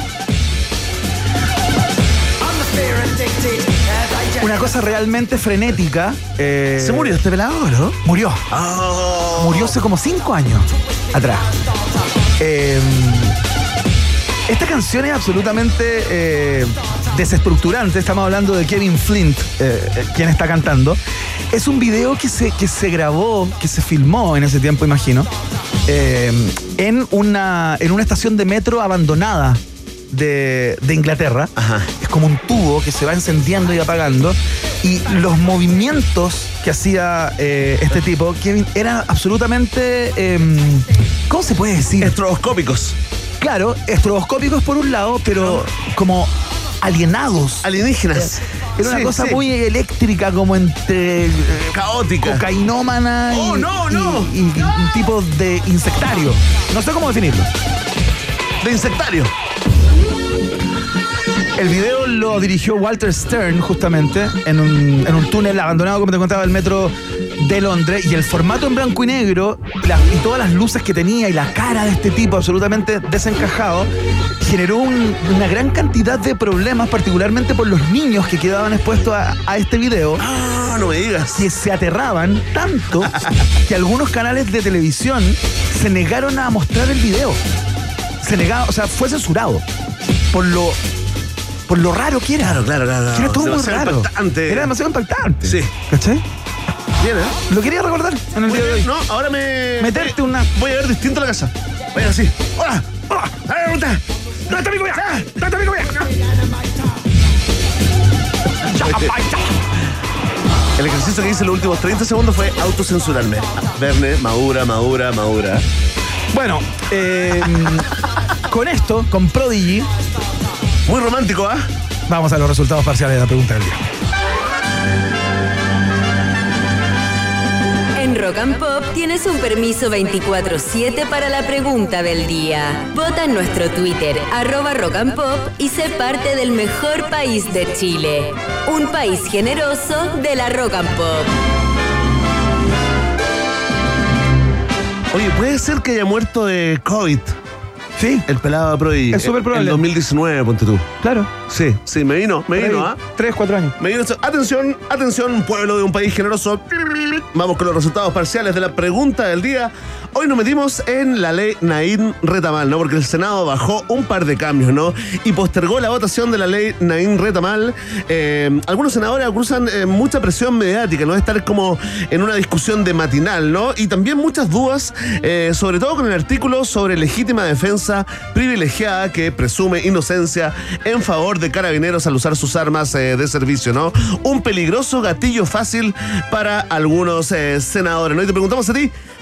Una cosa realmente frenética. Eh, ¿Se murió este pelado, no? Murió. Oh. Murió hace como cinco años atrás. Eh, esta canción es absolutamente eh, desestructurante. Estamos hablando de Kevin Flint, eh, quien está cantando. Es un video que se, que se grabó, que se filmó en ese tiempo, imagino, eh, en, una, en una estación de metro abandonada De, de Inglaterra. Ajá. Es como un tubo que se va encendiendo y apagando, y los movimientos que hacía eh, este tipo, Kevin, eran absolutamente eh, ¿cómo se puede decir? Estroboscópicos. Claro, estroboscópicos por un lado, pero como alienados. Alienígenas. Era una Sí, cosa sí. muy eléctrica, como entre eh, caótica, cocainómana oh, y, no, y- no. y, y un tipo de insectario. No sé cómo definirlo. De insectario. El video lo dirigió Walter Stern, justamente, en un, en un túnel abandonado, como te contaba, del metro de Londres. Y el formato en blanco y negro, la- y todas las luces que tenía, y la cara de este tipo absolutamente desencajado, generó un- una gran cantidad de problemas, particularmente por los niños que quedaban expuestos a, a este video. Ah, no me digas. Que se aterraban tanto que algunos canales de televisión se negaron a mostrar el video. Se negaron, o sea, fue censurado por lo... por lo raro que era. Claro, claro, claro. Que era todo muy Demasiado raro. impactante. Era demasiado impactante. Sí. ¿Cachai? Bien, ¿eh? Lo quería recordar en el Muy día de bien. hoy. No, ahora me. Meterte voy, una- Voy a ver distinto la casa. Voy a ver así. ¡Hola! ¡Hola! ¡Dale, ¿dónde está? ¿Dónde está mi comida? ¿Dónde está mi comida? El ejercicio que hice en los últimos treinta segundos fue autocensurarme. Verne, madura, madura, madura. Bueno, eh, con esto, con Prodigy, Muy romántico, ¿ah? vamos a los resultados parciales de la pregunta del día. En Rock and Pop tienes un permiso veinticuatro siete para la pregunta del día. Vota en nuestro Twitter, arroba Rock and Pop, y sé parte del mejor país de Chile. Un país generoso de la Rock and Pop. Oye, ¿puede ser que haya muerto de COVID? Sí. El pelado de Prodigy. Es súper probable. En dos mil diecinueve, ponte tú. Claro. Sí, sí, me vino, me vino, ¿ah? Tres, cuatro años. Me vino. Atención, atención, pueblo de un país generoso. Vamos con los resultados parciales de la pregunta del día. Hoy nos metimos en la ley Naín Retamal, ¿no? Porque el Senado bajó un par de cambios, ¿no? Y postergó la votación de la ley Naín Retamal. Eh, algunos senadores acusan eh, mucha presión mediática, ¿no? De estar como en una discusión de matinal, ¿no? Y también muchas dudas, eh, sobre todo con el artículo sobre legítima defensa privilegiada que presume inocencia en favor de carabineros al usar sus armas eh, de servicio, ¿no? Un peligroso gatillo fácil para algunos eh, senadores, ¿no? Y te preguntamos a ti,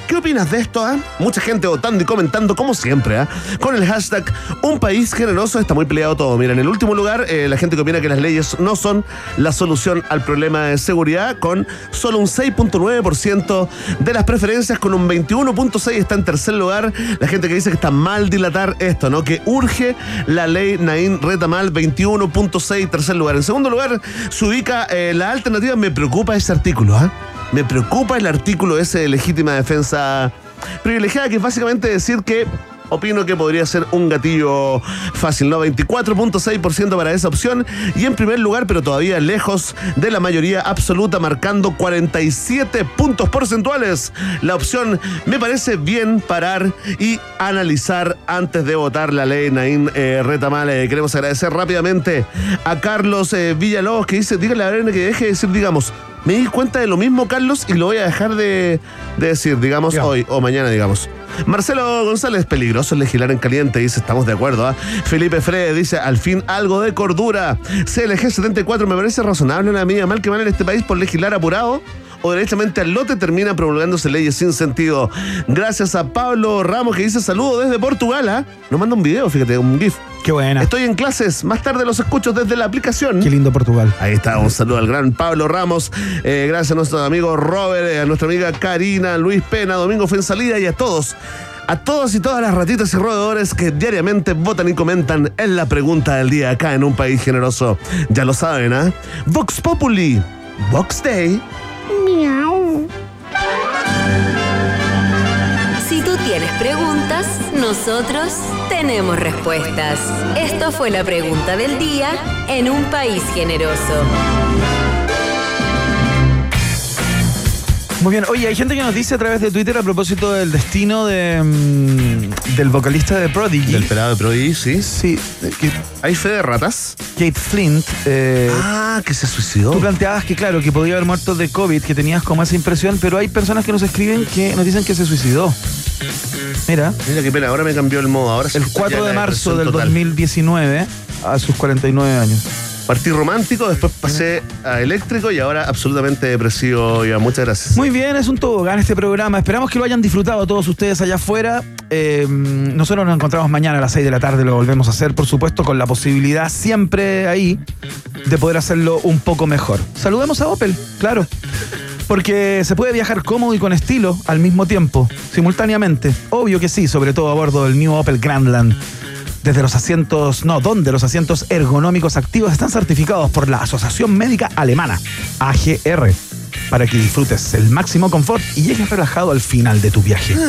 ¿Qué opinas de esto? ¿eh? Mucha gente votando y comentando, como siempre, ¿eh? con el hashtag Un País Generoso. Está muy peleado todo. Mira, en el último lugar, eh, la gente que opina que las leyes no son la solución al problema de seguridad, con solo un seis punto nueve por ciento de las preferencias, con un veintiuno punto seis por ciento está en tercer lugar. La gente que dice que está mal dilatar esto, ¿no? Que urge la ley Naín Retamal, veintiuno punto seis, tercer lugar. En segundo lugar, se ubica eh, la alternativa. Me preocupa ese artículo, ¿ah? ¿eh? Me preocupa el artículo ese de legítima defensa privilegiada, que es básicamente decir que opino que podría ser un gatillo fácil, ¿no? veinticuatro punto seis por ciento para esa opción. Y en primer lugar, pero todavía lejos de la mayoría absoluta, marcando cuarenta y siete puntos porcentuales, la opción me parece bien parar y analizar antes de votar la ley Naín eh, Retamal. Eh, queremos agradecer rápidamente a Carlos eh, Villalobos, que dice, dígale a Arena que deje de decir, digamos. Me di cuenta de lo mismo, Carlos, y lo voy a dejar de, de decir, digamos, yeah. hoy o mañana, digamos. Marcelo González, peligroso legislar en caliente, dice, estamos de acuerdo. ¿eh? Felipe Frede dice, al fin algo de cordura. C L G setenta y cuatro, me parece razonable una medida mal que van en este país por legislar apurado, o derechamente al lote termina promulgándose leyes sin sentido. Gracias a Pablo Ramos, que dice, saludo desde Portugal. ¿eh? Nos manda un video, fíjate, un GIF. Qué buena. Estoy en clases, más tarde los escucho desde la aplicación. Qué lindo Portugal. Ahí está, un saludo al gran Pablo Ramos. Eh, gracias a nuestro amigo Robert, eh, a nuestra amiga Karina, Luis Pena, Domingo Fuensalida y a todos. A todos y todas las ratitas y roedores que diariamente votan y comentan en la pregunta del día acá en Un País Generoso. Ya lo saben, ¿ah? ¿eh? Vox Populi, Vox Day. Miau. Si tú tienes preguntas, nosotros tenemos respuestas. Esto fue la pregunta del día en Un País Generoso. Muy bien. Oye, hay gente que nos dice a través de Twitter a propósito del destino de um, del vocalista de Prodigy. Del pelado de Prodigy, sí. Sí. Que, ¿hay fe de ratas? Kate Flint. Eh, ah, que se suicidó. Tú planteabas que, claro, que podía haber muerto de COVID, que tenías como esa impresión, pero hay personas que nos escriben que nos dicen que se suicidó. Mira. Mira qué pena, ahora me cambió el modo. Ahora el cuatro de marzo del total. dos mil diecinueve, a sus cuarenta y nueve años. Partí romántico, después pasé a eléctrico y ahora absolutamente depresivo. Ya, muchas gracias. Muy bien, es un tobogán este programa. Esperamos que lo hayan disfrutado todos ustedes allá afuera. Eh, nosotros nos encontramos mañana a las seis de la tarde, lo volvemos a hacer, por supuesto, con la posibilidad siempre ahí de poder hacerlo un poco mejor. Saludemos a Opel, claro. Porque se puede viajar cómodo y con estilo al mismo tiempo, simultáneamente. Obvio que sí, sobre todo a bordo del New Opel Grandland. Desde los asientos, no, donde los asientos ergonómicos activos están certificados por la Asociación Médica Alemana, A G R, para que disfrutes el máximo confort y llegues relajado al final de tu viaje.